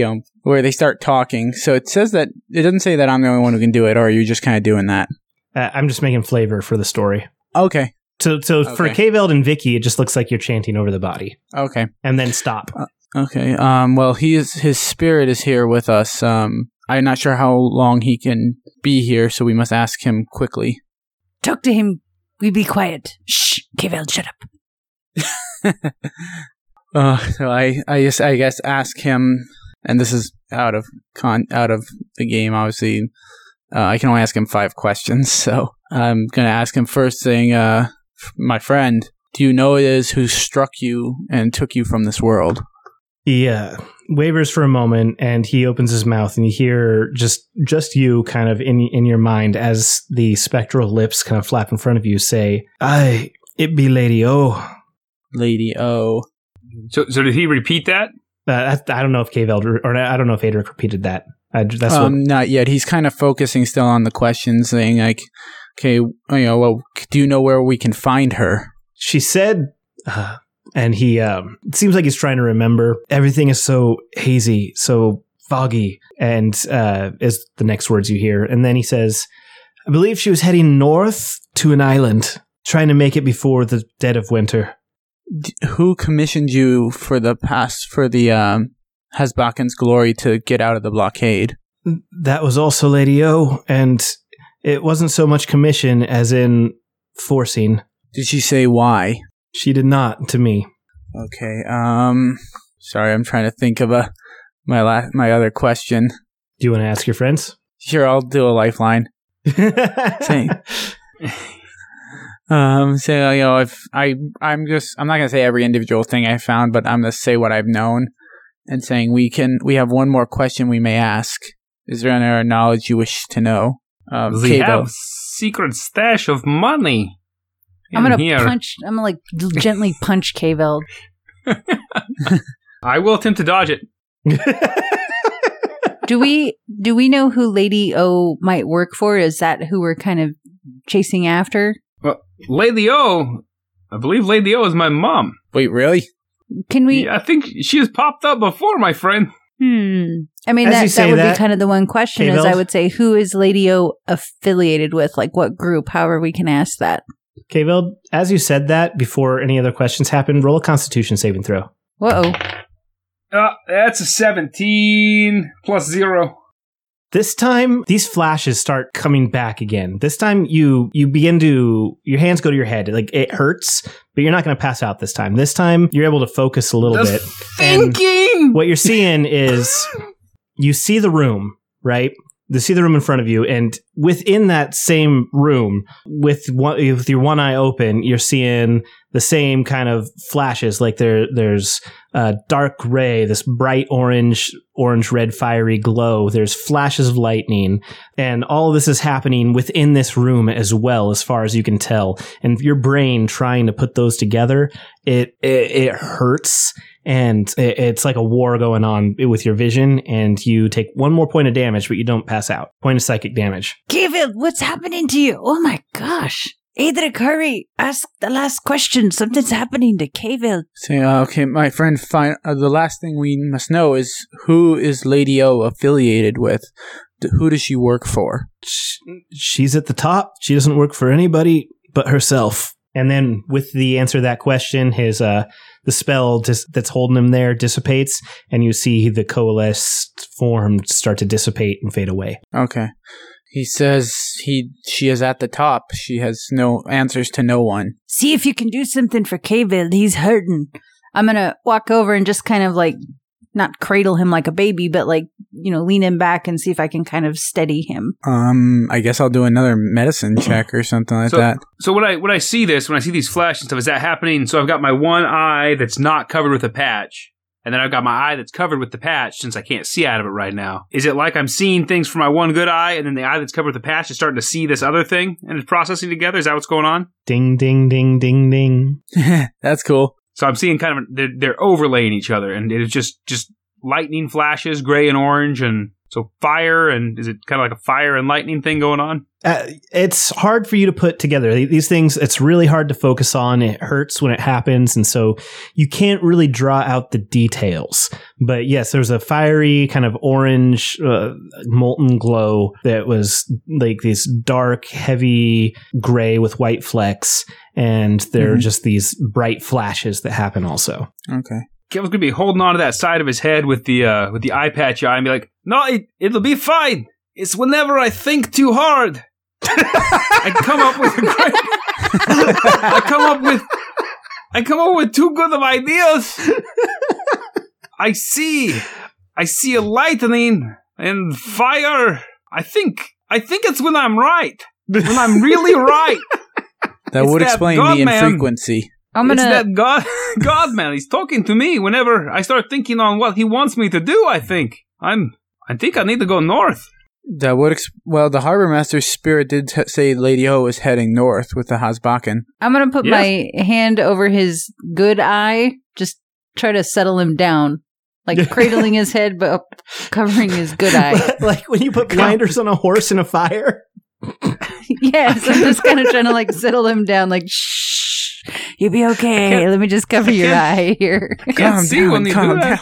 Speaker 2: where they start talking. So it says that it doesn't say that I'm the only one who can do it, or are you just kind of doing that?
Speaker 1: I'm just making flavor for the story.
Speaker 2: Okay.
Speaker 1: So for Kveld and Vicky, it just looks like you're chanting over the body.
Speaker 2: Okay.
Speaker 1: And then stop.
Speaker 2: Okay. Well, his spirit is here with us. I'm not sure how long he can be here, so we must ask him quickly.
Speaker 3: Talk to him. We be quiet. Shh, Kveld, shut up.
Speaker 2: So I guess ask him, and this is out of the game, obviously. I can only ask him 5 questions, so I'm gonna ask him first thing. My friend, do you know it is who struck you and took you from this world?
Speaker 1: He wavers for a moment, and he opens his mouth, and you hear just you kind of in your mind as the spectral lips kind of flap in front of you say, it be Lady O.
Speaker 2: Lady O.
Speaker 4: So did he repeat that?
Speaker 1: I don't know if Kveld or I don't know if Adric repeated that.
Speaker 2: Not yet. He's kind of focusing still on the questions, saying like, okay, well, do you know where we can find her?
Speaker 1: She said, and he, it seems like he's trying to remember. Everything is so hazy, so foggy, and is the next words you hear. And then he says, I believe she was heading north to an island, trying to make it before the dead of winter.
Speaker 2: Who commissioned you for the Hasbaken's glory to get out of the blockade?
Speaker 1: That was also Lady O, and it wasn't so much commission as in forcing.
Speaker 2: Did she say why?
Speaker 1: She did not to me.
Speaker 2: Okay. Sorry, I'm trying to think of my other question.
Speaker 1: Do you want to ask your friends?
Speaker 2: Sure, I'll do a lifeline. Saying, if I'm not gonna say every individual thing I found, but I'm gonna say what I've known, and saying we have one more question we may ask. Is there any other knowledge you wish to know?
Speaker 4: We have secret stash of money.
Speaker 6: I'm gonna like gently punch Kveld.
Speaker 4: I will attempt to dodge it.
Speaker 6: Do we know who Lady O might work for? Is that who we're kind of chasing after?
Speaker 4: Well, Lady O, I believe Lady O is my mom.
Speaker 2: Wait, really?
Speaker 6: Can we?
Speaker 4: Yeah, I think she has popped up before, my friend.
Speaker 6: I mean, that would be kind of the one question
Speaker 1: Kveld?
Speaker 6: is I would say, who is Lady O affiliated with? Like what group? However we can ask that.
Speaker 1: Kveld, as you said that, before any other questions happened, roll a Constitution saving throw.
Speaker 6: Whoa.
Speaker 4: That's a 17 plus 0.
Speaker 1: This time, these flashes start coming back again. This time, you begin to, your hands go to your head. Like, it hurts, but you're not going to pass out this time. This time, you're able to focus a little bit.
Speaker 4: Thinking!
Speaker 1: And what you're seeing is, you see the room, right? You see the room in front of you, and within that same room, with your one eye open, you're seeing the same kind of flashes. Like there's a dark gray, this bright orange, red, fiery glow. There's flashes of lightning, and all of this is happening within this room as well, as far as you can tell. And your brain trying to put those together, it hurts. And it's like a war going on with your vision, and you take one more point of damage, but you don't pass out. Point of psychic damage.
Speaker 3: Kveld, what's happening to you? Oh my gosh. Adric, hurry. Ask the last question. Something's happening to Kveld.
Speaker 2: Say, okay, my friend, the last thing we must know is who is Lady O affiliated with? Who does she work for?
Speaker 1: She's at the top. She doesn't work for anybody but herself. And then with the answer to that question, the spell that's holding him there dissipates, and you see the coalesced form start to dissipate and fade away.
Speaker 2: Okay. He says she is at the top. She has no answers to no one.
Speaker 3: See if you can do something for Kveld. He's hurting.
Speaker 6: I'm going to walk over and just kind of like, not cradle him like a baby, but like, lean him back and see if I can kind of steady him.
Speaker 2: I guess I'll do another medicine check or something like that.
Speaker 4: So when I see this, when I see these flashes and stuff, is that happening? So I've got my one eye that's not covered with a patch, and then I've got my eye that's covered with the patch since I can't see out of it right now. Is it like I'm seeing things from my one good eye, and then the eye that's covered with the patch is starting to see this other thing and it's processing together? Is that what's going on?
Speaker 1: Ding, ding, ding, ding, ding.
Speaker 2: That's cool.
Speaker 4: So I'm seeing kind of they're overlaying each other, and it's just lightning flashes, gray and orange, and So fire, and is it kind of like a fire and lightning thing going on?
Speaker 1: It's hard for you to put together. These things, it's really hard to focus on. It hurts when it happens. And so you can't really draw out the details. But yes, there's a fiery kind of orange molten glow that was like this dark, heavy gray with white flecks. And there are just these bright flashes that happen also.
Speaker 2: Okay.
Speaker 4: Kevin's gonna be holding onto that side of his head with the eye patch eye and be like, "No, it'll be fine. It's whenever I think too hard. I come up with too good of ideas. I see a lightning and fire. I think it's when I'm right. When I'm really right.
Speaker 2: That would explain the infrequency.
Speaker 4: It's that God man. He's talking to me whenever I start thinking on what he wants me to do. I think I need to go north.
Speaker 2: That would the Harbor Master's spirit did say Lady O is heading north with the Hasbakken.
Speaker 6: I'm going to put my hand over his good eye, just try to settle him down. Like cradling his head, but covering his good eye.
Speaker 1: Like when you put blinders on a horse in a fire?
Speaker 6: Yes, I'm just kind of trying to like settle him down, like, shh, you'll be okay. Let me just cover your eye here.
Speaker 4: I can't see when you do that.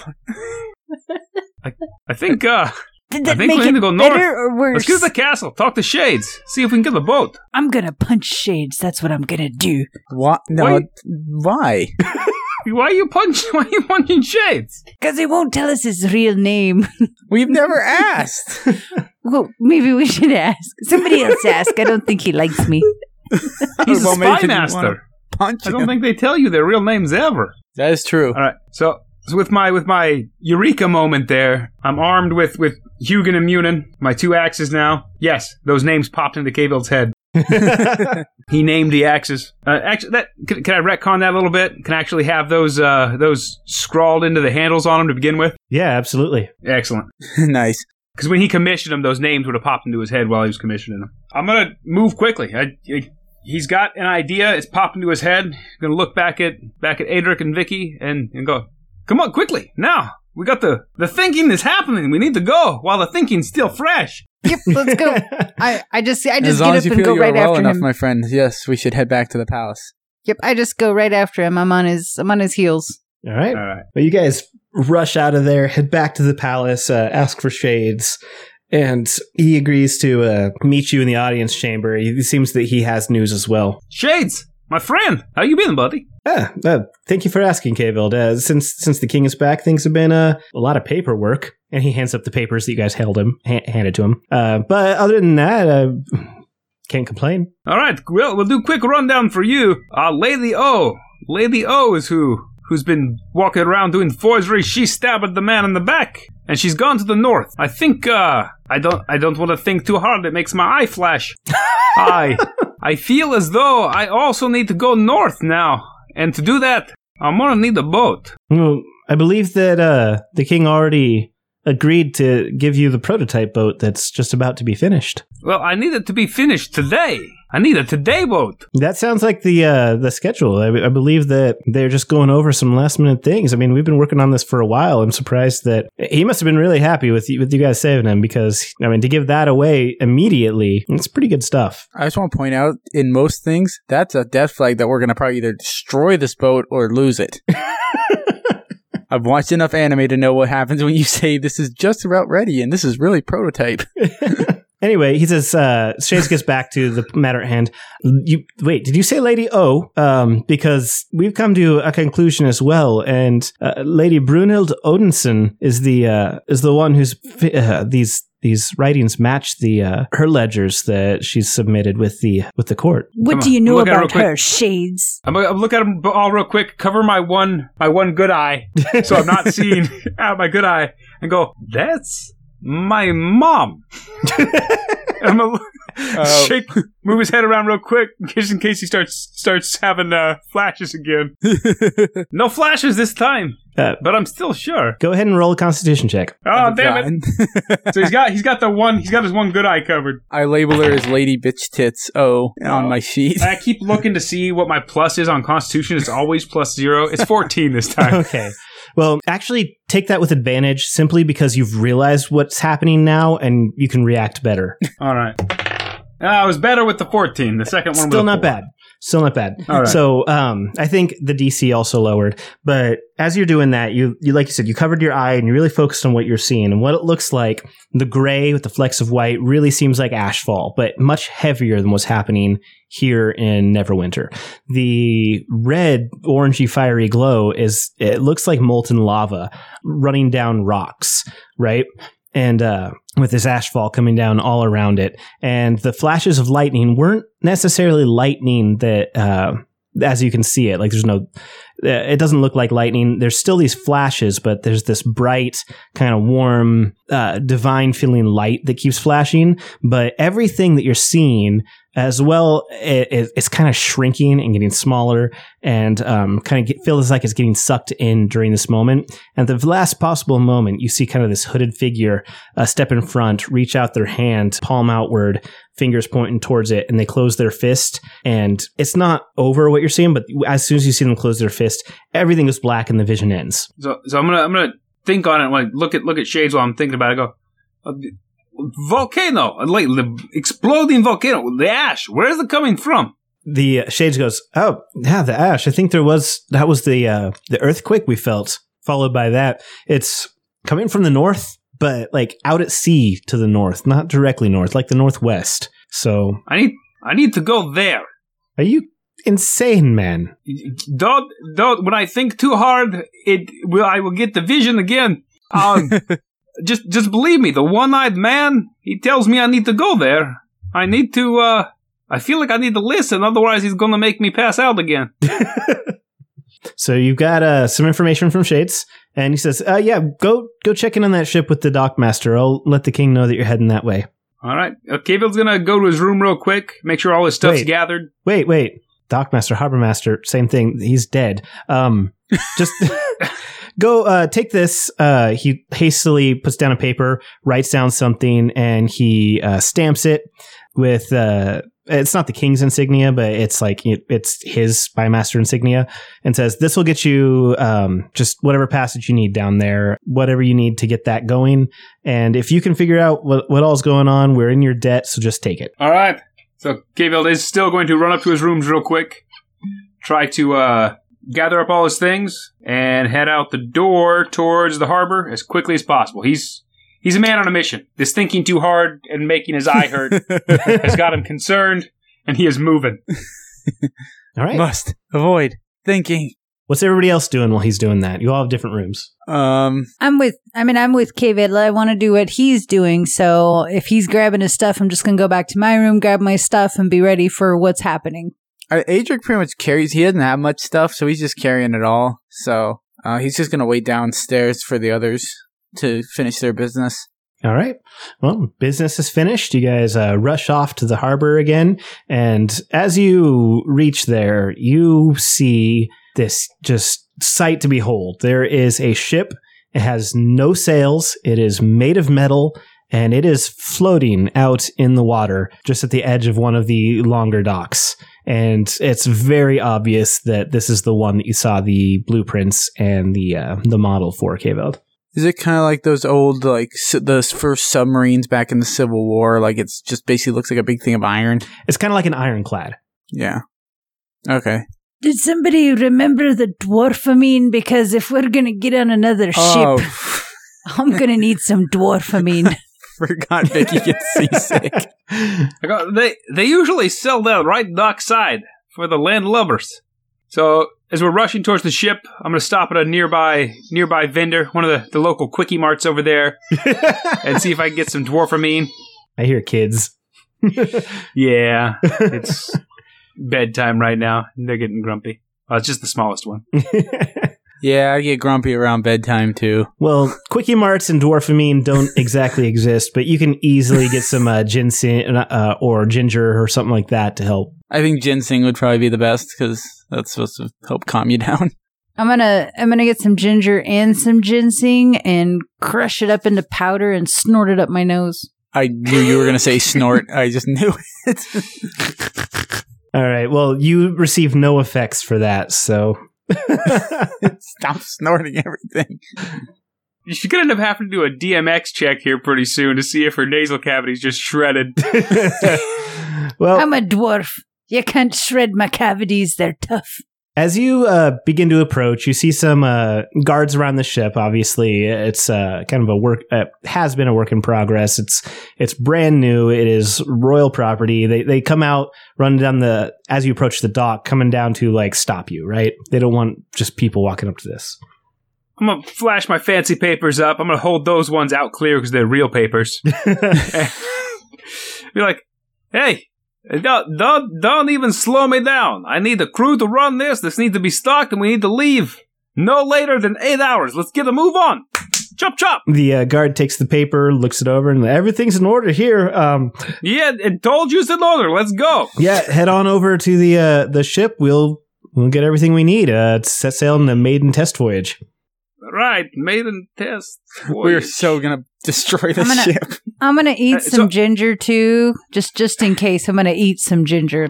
Speaker 4: I think
Speaker 3: Did that
Speaker 4: we
Speaker 3: make
Speaker 4: need
Speaker 3: it
Speaker 4: to go north.
Speaker 3: better or worse?
Speaker 4: Let's get to the castle. Talk to Shades. See if we can get the boat.
Speaker 3: I'm gonna punch Shades. That's what I'm gonna do.
Speaker 2: What? No, why?
Speaker 4: Why are you punching Shades?
Speaker 3: Because he won't tell us his real name.
Speaker 2: We've never asked.
Speaker 3: Well, maybe we should ask. Somebody else ask. I don't think he likes me.
Speaker 4: He's a
Speaker 2: Well, maybe
Speaker 4: spy
Speaker 2: you
Speaker 4: master.
Speaker 2: Punch
Speaker 4: I don't
Speaker 2: him.
Speaker 4: think they tell you their real names ever.
Speaker 2: That is true.
Speaker 4: All right. So with my eureka moment there, I'm armed with Hugin and Munin, my two axes now. Yes, those names popped into Kveld's head. He named the axes. Actually, can I retcon that a little bit? Can I actually have those scrawled into the handles on them to begin with?
Speaker 1: Yeah, absolutely.
Speaker 4: Excellent.
Speaker 2: Nice.
Speaker 4: Because when he commissioned them, those names would have popped into his head while he was commissioning them. I'm gonna move quickly. He's got an idea. It's popped into his head. He's gonna look back at Adric and Vicky and go, "Come on, quickly now! We got the thinking is happening. We need to go while the thinking's still fresh."
Speaker 6: Yep, let's go. I just
Speaker 2: As
Speaker 6: get
Speaker 2: long
Speaker 6: up
Speaker 2: as you
Speaker 6: and
Speaker 2: feel
Speaker 6: go
Speaker 2: you're
Speaker 6: right
Speaker 2: well
Speaker 6: after
Speaker 2: enough,
Speaker 6: him.
Speaker 2: my friend. Yes, we should head back to the palace.
Speaker 6: Yep, I just go right after him. I'm on his heels.
Speaker 1: All right.
Speaker 4: All right.
Speaker 1: Well, you guys rush out of there, head back to the palace, ask for Shades, and he agrees to meet you in the audience chamber. It seems that he has news as well.
Speaker 4: Shades, my friend, how you been, buddy?
Speaker 1: Thank you for asking, Kveld. Since the king is back, things have been a lot of paperwork. And he hands up the papers that you guys handed to him. But other than that, can't complain.
Speaker 4: All right, we'll do a quick rundown for you. Lady O is who's been walking around doing forgery. She stabbed the man in the back, and she's gone to the north. I think I don't want to think too hard. It makes my eye flash. I feel as though I also need to go north now, and to do that, I'm gonna need a boat.
Speaker 1: Well, I believe that the king already agreed to give you the prototype boat that's just about to be finished.
Speaker 4: Well, I need it to be finished today. I need a today boat.
Speaker 1: That sounds like the schedule. I believe that they're just going over some last minute things. I mean, we've been working on this for a while. I'm surprised that he must have been really happy with you guys saving him, because I mean, to give that away immediately, it's pretty good stuff.
Speaker 2: I just want to point out, in most things, that's a death flag that we're going to probably either destroy this boat or lose it. I've watched enough anime to know what happens when you say this is just about ready and this is really prototype.
Speaker 1: Anyway, he says, Shades gets back to the matter at hand. Wait, did you say Lady O? Because we've come to a conclusion as well, and Lady Brunhild Odinson is the one who's these writings match her ledgers that she's submitted with the court.
Speaker 3: What do you know about her, Shades?
Speaker 4: I'm gonna look at them all real quick. Cover my one good eye, so I'm not seeing out of my good eye, and go, "That's my mom." I'm gonna move his head around real quick, just in case he starts having flashes again. No flashes this time. But I'm still sure.
Speaker 1: Go ahead and roll a Constitution check.
Speaker 4: Oh, damn it. So he's got his one good eye covered.
Speaker 2: I label her as Lady Bitch Tits on my sheet.
Speaker 4: I keep looking to see what my plus is on Constitution. It's always +0. It's 14 this time.
Speaker 1: Okay. Well, actually, take that with advantage simply because you've realized what's happening now and you can react better.
Speaker 4: All right. I was better with the 14. The second one was
Speaker 1: Still not bad. Still not bad.
Speaker 4: All right.
Speaker 1: So I think the DC also lowered. But as you're doing that, you like you said, you covered your eye and you really focused on what you're seeing. And what it looks like, the gray with the flecks of white really seems like ashfall, but much heavier than what's happening here in Neverwinter. The red, orangey, fiery glow it looks like molten lava running down rocks, right? And with this ashfall coming down all around it. And the flashes of lightning weren't necessarily lightning that, as you can see it, like there's no, it doesn't look like lightning. There's still these flashes, but there's this bright, kind of warm, divine feeling light that keeps flashing. But everything that you're seeing as well, it's kind of shrinking and getting smaller and kind of feels like it's getting sucked in during this moment. And at the last possible moment, you see kind of this hooded figure step in front, reach out their hand, palm outward, fingers pointing towards it, and they close their fist. And it's not over what you're seeing, but as soon as you see them close their fist, everything is black and the vision ends.
Speaker 4: So I'm gonna think on it. Like look at Shades while I'm thinking about it. I go. Volcano, like the exploding volcano, the ash. Where is it coming from?
Speaker 1: The Shades goes, oh, yeah, the ash. I think that was the earthquake we felt. Followed by that, it's coming from the north, but like out at sea to the north, not directly north, like the northwest. So
Speaker 4: I need to go there.
Speaker 1: Are you insane, man?
Speaker 4: Don't. When I think too hard, I will get the vision again. Just believe me, the one-eyed man, he tells me I need to go there. I need to, I feel like I need to listen, otherwise he's gonna make me pass out again.
Speaker 1: So you've got some information from Shades, and he says, yeah, go check in on that ship with the dockmaster. I'll let the king know that you're heading that way.
Speaker 4: All right. Cavill's gonna go to his room real quick, make sure all his stuff's gathered.
Speaker 1: Wait. Dockmaster, Harbormaster, same thing. He's dead. Just... Go, take this. He hastily puts down a paper, writes down something, and he stamps it with, it's not the king's insignia, but it's like, it's his spymaster insignia, and says, this will get you just whatever passage you need down there, whatever you need to get that going. And if you can figure out what all's going on, we're in your debt, so just take it.
Speaker 4: All right. So Cavill is still going to run up to his rooms real quick, try to, gather up all his things and head out the door towards the harbor as quickly as possible. He's a man on a mission. This thinking too hard and making his eye hurt has got him concerned, and he is moving.
Speaker 1: All right.
Speaker 2: Must avoid thinking.
Speaker 1: What's everybody else doing while he's doing that? You all have different rooms.
Speaker 6: I'm with Kvid. I want to do what he's doing. So if he's grabbing his stuff, I'm just going to go back to my room, grab my stuff, and be ready for what's happening.
Speaker 2: Adric pretty much carries. He doesn't have much stuff, so he's just carrying it all. So he's just going to wait downstairs for the others to finish their business.
Speaker 1: All right. Well, business is finished. You guys rush off to the harbor again. And as you reach there, you see this just sight to behold. There is a ship. It has no sails. It is made of metal. And it is floating out in the water just at the edge of one of the longer docks. And it's very obvious that this is the one that you saw the blueprints and the model for, Kveld.
Speaker 2: Is it kind of like those old, like, those first submarines back in the Civil War? Like, it's just basically looks like a big thing of iron?
Speaker 1: It's kind of like an ironclad.
Speaker 2: Yeah. Okay.
Speaker 3: Did somebody remember the dwarfamine? Because if we're going to get on another ship, I'm going to need some dwarfamine.
Speaker 2: Forgot Vicky gets seasick.
Speaker 4: They usually sell that right dockside for the landlubbers. So as we're rushing towards the ship, I'm going to stop at a nearby vendor, one of the local quickie marts over there, and see if I can get some dwarfamine.
Speaker 1: I hear kids.
Speaker 4: Yeah, it's bedtime right now. They're getting grumpy. Oh, it's just the smallest one.
Speaker 2: Yeah, I get grumpy around bedtime, too.
Speaker 1: Well, Quickie Marts and dwarfamine don't exactly exist, but you can easily get some ginseng or ginger or something like that to help.
Speaker 2: I think ginseng would probably be the best, because that's supposed to help calm you down.
Speaker 6: I'm gonna get some ginger and some ginseng and crush it up into powder and snort it up my nose.
Speaker 2: I knew you were going to say snort. I just knew it.
Speaker 1: All right. Well, you receive no effects for that, so.
Speaker 2: Stop snorting everything.
Speaker 4: She's going to end up having to do a DMX check here pretty soon to see if her nasal cavity's just shredded.
Speaker 1: Well,
Speaker 6: I'm a dwarf. You can't shred my cavities. They're tough.
Speaker 1: as you begin to approach, you see some guards around the ship. Obviously, it's kind of a work, has been a work in progress. It's brand new. It is royal property. They come out, run down as you approach the dock, coming down to like stop you, right? They don't want just people walking up to this.
Speaker 4: I'm going to flash my fancy papers up. I'm going to hold those ones out clear because they're real papers. Be like, hey, don't even slow me down. I need the crew to run this. This needs to be stocked and we need to leave no later than 8 hours. Let's get a move on. Chop, chop.
Speaker 1: The guard takes the paper, looks it over, and everything's in order here.
Speaker 4: Yeah, it told you it's in order. Let's go.
Speaker 1: Yeah, head on over to the ship. We'll get everything we need to set sail on the maiden test voyage.
Speaker 4: Right, maiden test.
Speaker 2: We're so going to destroy the ship.
Speaker 6: I'm going to eat some ginger too, just in case. I'm going to eat some ginger.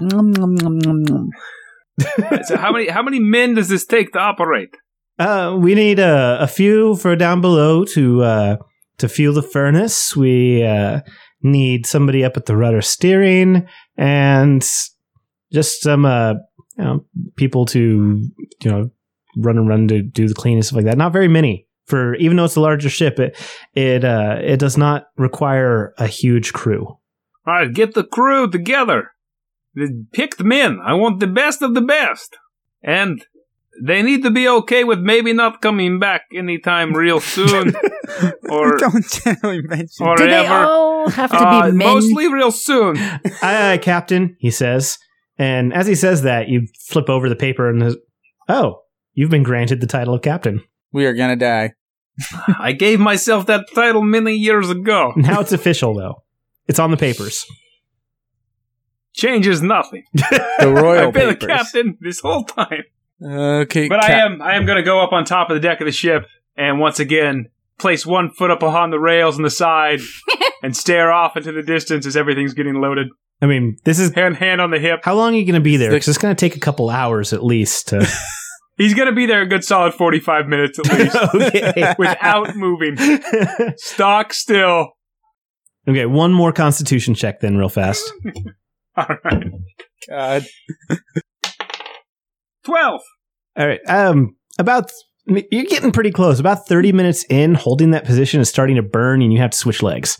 Speaker 4: So how many men does this take to operate?
Speaker 1: We need a few for down below to fuel the furnace. We need somebody up at the rudder steering, and just some people to run to do the cleaning, stuff like that. Not very many. For even though it's a larger ship, it does not require a huge crew.
Speaker 4: All right, get the crew together. Pick the men. I want the best of the best, and they need to be okay with maybe not coming back anytime real soon, or
Speaker 2: don't generally mention.
Speaker 4: Or
Speaker 6: Do they
Speaker 4: ever.
Speaker 6: all have to be men?
Speaker 4: Mostly real soon.
Speaker 1: Aye, Captain, he says. And as he says that, you flip over the paper and you've been granted the title of captain.
Speaker 2: We are going to die.
Speaker 4: I gave myself that title many years ago.
Speaker 1: Now it's official, though. It's on the papers.
Speaker 4: Changes nothing.
Speaker 2: The royal
Speaker 4: I've been
Speaker 2: papers.
Speaker 4: a captain this whole time.
Speaker 2: Okay,
Speaker 4: But I am going to go up on top of the deck of the ship and once again place one foot up upon the rails on the side and stare off into the distance as everything's getting loaded.
Speaker 1: I mean, this is...
Speaker 4: Hand on the hip.
Speaker 1: How long are you going to be there? Because it's going to take a couple hours at least to...
Speaker 4: He's going to be there a good solid 45 minutes at least.
Speaker 1: Okay.
Speaker 4: Without moving. Stock still.
Speaker 1: Okay, one more constitution check then real fast.
Speaker 4: All right.
Speaker 2: God.
Speaker 4: 12.
Speaker 1: All right. You're getting pretty close. About 30 minutes in, holding that position is starting to burn and you have to switch legs.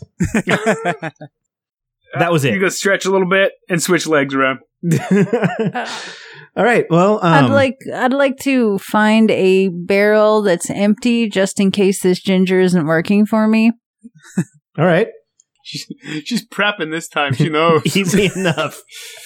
Speaker 1: That was it.
Speaker 4: You go stretch a little bit and switch legs around.
Speaker 1: All right. Well,
Speaker 6: I'd like to find a barrel that's empty just in case this ginger isn't working for me.
Speaker 1: All right.
Speaker 4: She's prepping this time. She knows.
Speaker 1: Easy enough.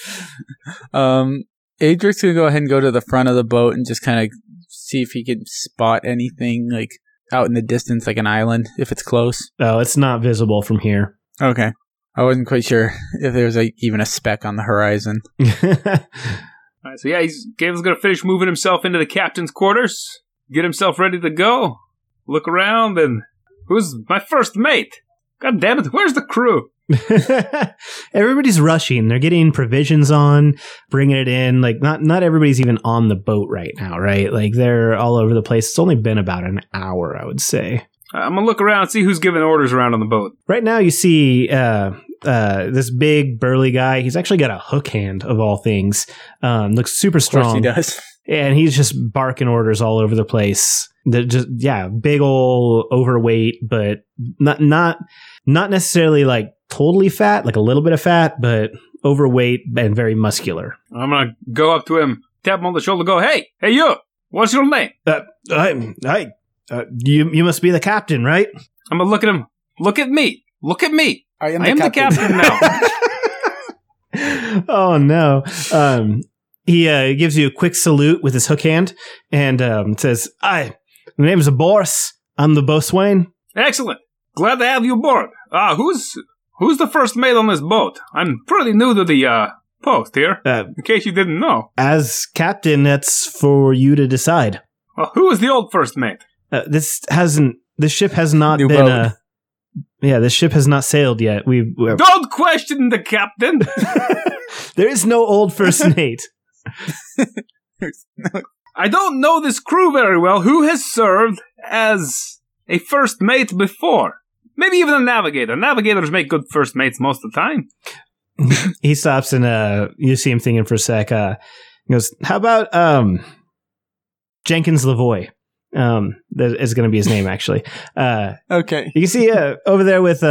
Speaker 2: Adric's going to go ahead and go to the front of the boat and just kind of see if he can spot anything like out in the distance, like an island, if it's close.
Speaker 1: Oh, it's not visible from here.
Speaker 2: Okay. I wasn't quite sure if there was even a speck on the horizon.
Speaker 4: All right, so yeah, Gabe's going to finish moving himself into the captain's quarters, get himself ready to go, look around, and who's my first mate? God damn it, where's the crew?
Speaker 1: Everybody's rushing. They're getting provisions on, bringing it in. Like not everybody's even on the boat right now, right? Like they're all over the place. It's only been about an hour, I would say.
Speaker 4: I'm going to look around and see who's giving orders around on the boat.
Speaker 1: Right now you see this big burly guy. He's actually got a hook hand of all things. Looks super strong.
Speaker 2: Of course he does.
Speaker 1: And he's just barking orders all over the place. They're just big old overweight, but not necessarily like totally fat, like a little bit of fat, but overweight and very muscular.
Speaker 4: I'm going to go up to him, tap him on the shoulder, go, hey you, what's your name?
Speaker 1: You must be the captain, right?
Speaker 4: I'm going to look at him. Look at me.
Speaker 2: I am
Speaker 4: the captain now.
Speaker 1: Oh, no. He gives you a quick salute with his hook hand and says, "Hi, my name is Boris. I'm the boatswain."
Speaker 4: Excellent. Glad to have you aboard. Who's the first mate on this boat? I'm pretty new to the post here, in case you didn't know.
Speaker 1: As captain, that's for you to decide.
Speaker 4: Well, who is the old first mate?
Speaker 1: This ship has not
Speaker 2: New
Speaker 1: been.
Speaker 2: boat.
Speaker 1: This ship has not sailed yet.
Speaker 4: Don't question the captain.
Speaker 1: There is no old first mate.
Speaker 4: I don't know this crew very well. Who has served as a first mate before? Maybe even a navigator. Navigators make good first mates most of the time.
Speaker 1: He stops and you see him thinking for a sec. He goes, "How about Jenkins Lavoy?" That is going to be his name, actually.
Speaker 2: Okay.
Speaker 1: You can see over there with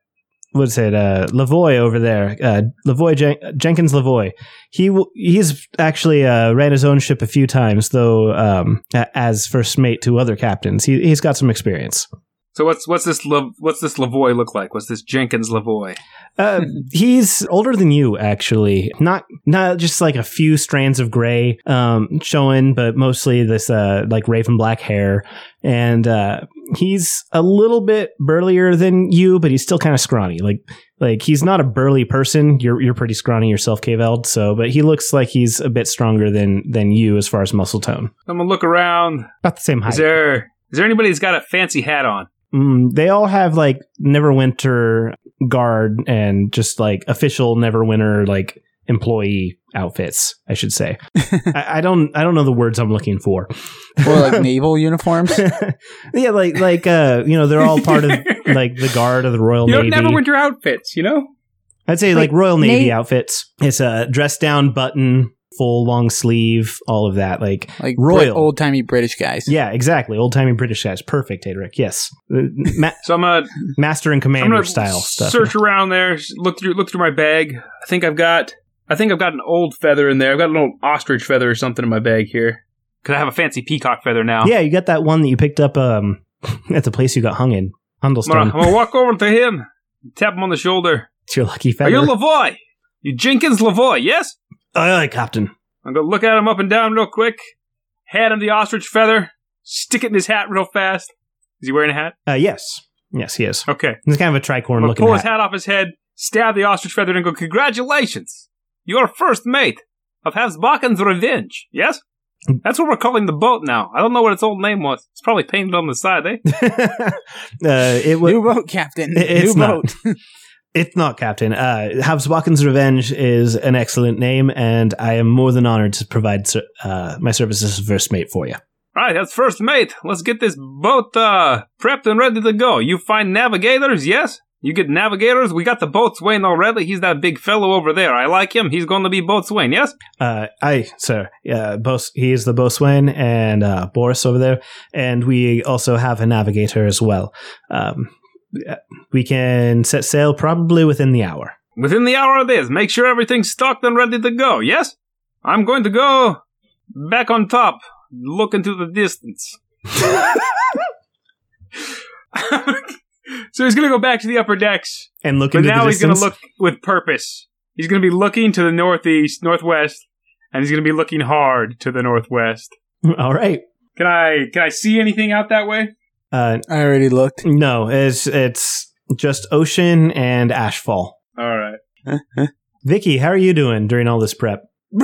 Speaker 1: Lavoy over there. Jenkins Lavoy. He's actually ran his own ship a few times, though as first mate to other captains. He's got some experience.
Speaker 4: So what's this Lavoy look like? What's this Jenkins Lavoy?
Speaker 1: He's older than you, actually. Not just like a few strands of gray showing, but mostly this like raven black hair. And he's a little bit burlier than you, but he's still kind of scrawny. Like he's not a burly person. You're pretty scrawny yourself, Kveld. So, but he looks like he's a bit stronger than you as far as muscle tone.
Speaker 4: I'm gonna look around.
Speaker 1: About the same height.
Speaker 4: Is there anybody who's got a fancy hat on?
Speaker 1: They all have like Neverwinter guard and just like official Neverwinter like employee outfits, I should say. I don't know the words I'm looking for.
Speaker 2: Or like naval uniforms.
Speaker 1: Yeah, like they're all part of like the guard of the Royal Navy.
Speaker 4: Neverwinter outfits,
Speaker 1: I'd say like Royal Navy outfits. It's a dress down button, full long sleeve, all of that, like royal
Speaker 2: old timey British guys.
Speaker 1: Yeah, exactly, old timey British guys. Perfect, Adric. Yes,
Speaker 4: so I'm a
Speaker 1: master and commander style stuff.
Speaker 4: Search around there, look through my bag. I think I've got an old feather in there. I've got an old ostrich feather or something in my bag here. Cause I have a fancy peacock feather now.
Speaker 1: Yeah, you got that one that you picked up at the place you got hung in Hundlestone.
Speaker 4: I'm gonna walk over to him, tap him on the shoulder.
Speaker 1: It's your lucky feather.
Speaker 4: Are you Lavoy? You Jenkins Lavoy? Yes.
Speaker 1: Aye, Captain.
Speaker 4: I'm going to look at him up and down real quick, hand him the ostrich feather, stick it in his hat real fast. Is he wearing a hat?
Speaker 1: Yes. Yes, he is.
Speaker 4: Okay.
Speaker 1: It's kind of a tricorn looking
Speaker 4: pull his hat off his head, stab the ostrich feather, and go, "Congratulations! You're first mate of Havsbaken's Revenge." Yes? That's what we're calling the boat now. I don't know what its old name was. It's probably painted on the side, eh?
Speaker 2: New boat, Captain.
Speaker 1: New
Speaker 2: boat.
Speaker 1: It's not, Captain. Havsbaken's Revenge is an excellent name, and I am more than honored to provide my services as first mate for you.
Speaker 4: All right, that's first mate. Let's get this boat prepped and ready to go. You find navigators, yes? You get navigators. We got the boatswain already. He's that big fellow over there. I like him. He's going to be boatswain, yes?
Speaker 1: Aye, sir. He is the boatswain, and Boris over there. And we also have a navigator as well. We can set sail probably within the hour.
Speaker 4: Within the hour it is. Make sure everything's stocked and ready to go, yes? I'm going to go back on top, look into the distance. So he's going to go back to the upper decks.
Speaker 1: And look into the distance?
Speaker 4: But now he's going to look with purpose. He's going to be looking to the northeast, northwest, and he's going to be looking hard to the northwest.
Speaker 1: All right.
Speaker 4: Can I see anything out that way?
Speaker 2: I already looked.
Speaker 1: No, it's just ocean and ashfall.
Speaker 4: All right.
Speaker 1: Vicky, how are you doing during all this prep?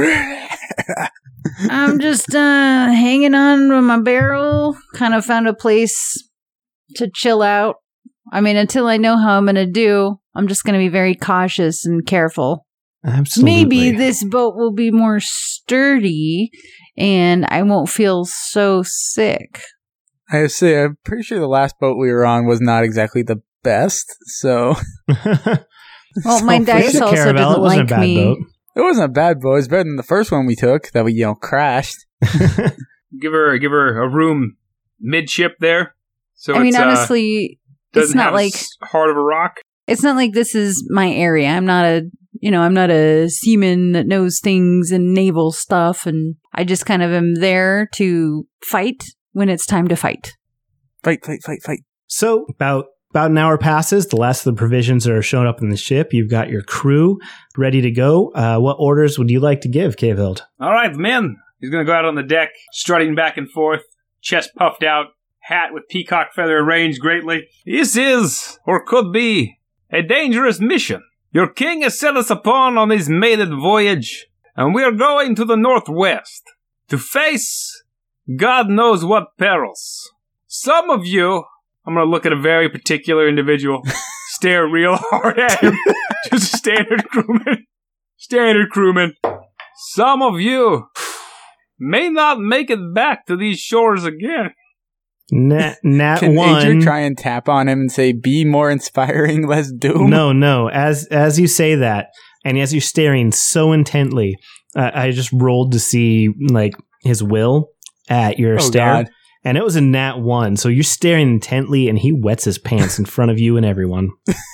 Speaker 6: I'm just hanging on with my barrel. Kind of found a place to chill out. I mean, until I know how I'm going to do, I'm just going to be very cautious and careful.
Speaker 1: Absolutely.
Speaker 6: Maybe this boat will be more sturdy and I won't feel so sick.
Speaker 2: I say, I'm pretty sure the last boat we were on was not exactly the best, so...
Speaker 6: Well, my dice also doesn't like me.
Speaker 1: Boat.
Speaker 2: It wasn't a bad boat. It was better than the first one we took that we, crashed.
Speaker 4: Give her a room midship there. So
Speaker 6: I mean, honestly, it's not like
Speaker 4: hard of a rock.
Speaker 6: It's not like this is my area. I'm not a seaman that knows things and naval stuff, and I just kind of am there to fight when it's time to fight.
Speaker 2: Fight.
Speaker 1: So about an hour passes. The last of the provisions are shown up in the ship. You've got your crew ready to go. What orders would you like to give, Kveld?
Speaker 4: All right, men. He's going to go out on the deck, strutting back and forth, chest puffed out, hat with peacock feather arranged greatly. This is, or could be, a dangerous mission. Your king has set us upon on his maiden voyage, and we are going to the northwest to face God knows what perils. Some of you, I'm going to look at a very particular individual, stare real hard at him, just a standard crewman. Standard crewman. Some of you may not make it back to these shores again.
Speaker 1: Nat
Speaker 2: Can
Speaker 1: one.
Speaker 2: Adrian try and tap on him and say, be more inspiring, less doom?
Speaker 1: No. As you say that, and as you're staring so intently, I just rolled to see like his will at your stare.
Speaker 2: God.
Speaker 1: And it was a nat 1. So you're staring intently, and he wets his pants in front of you and everyone.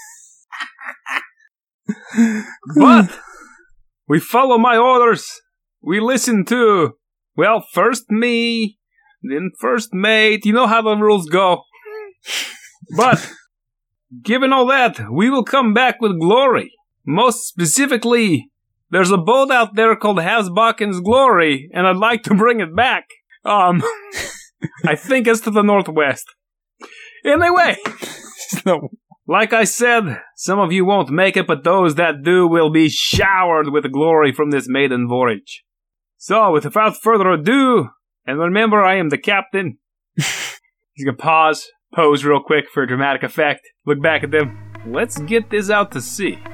Speaker 4: But we follow my orders. We listen to, well, first me, then first mate. You know how the rules go. But given all that, we will come back with glory. Most specifically, there's a boat out there called Hasbaken's Glory, and I'd like to bring it back. I think it's to the northwest. Anyway, like I said, some of you won't make it, but those that do will be showered with glory from this maiden voyage. So, without further ado, and remember I am the captain. He's gonna pose real quick for dramatic effect, look back at them. Let's get this out to sea.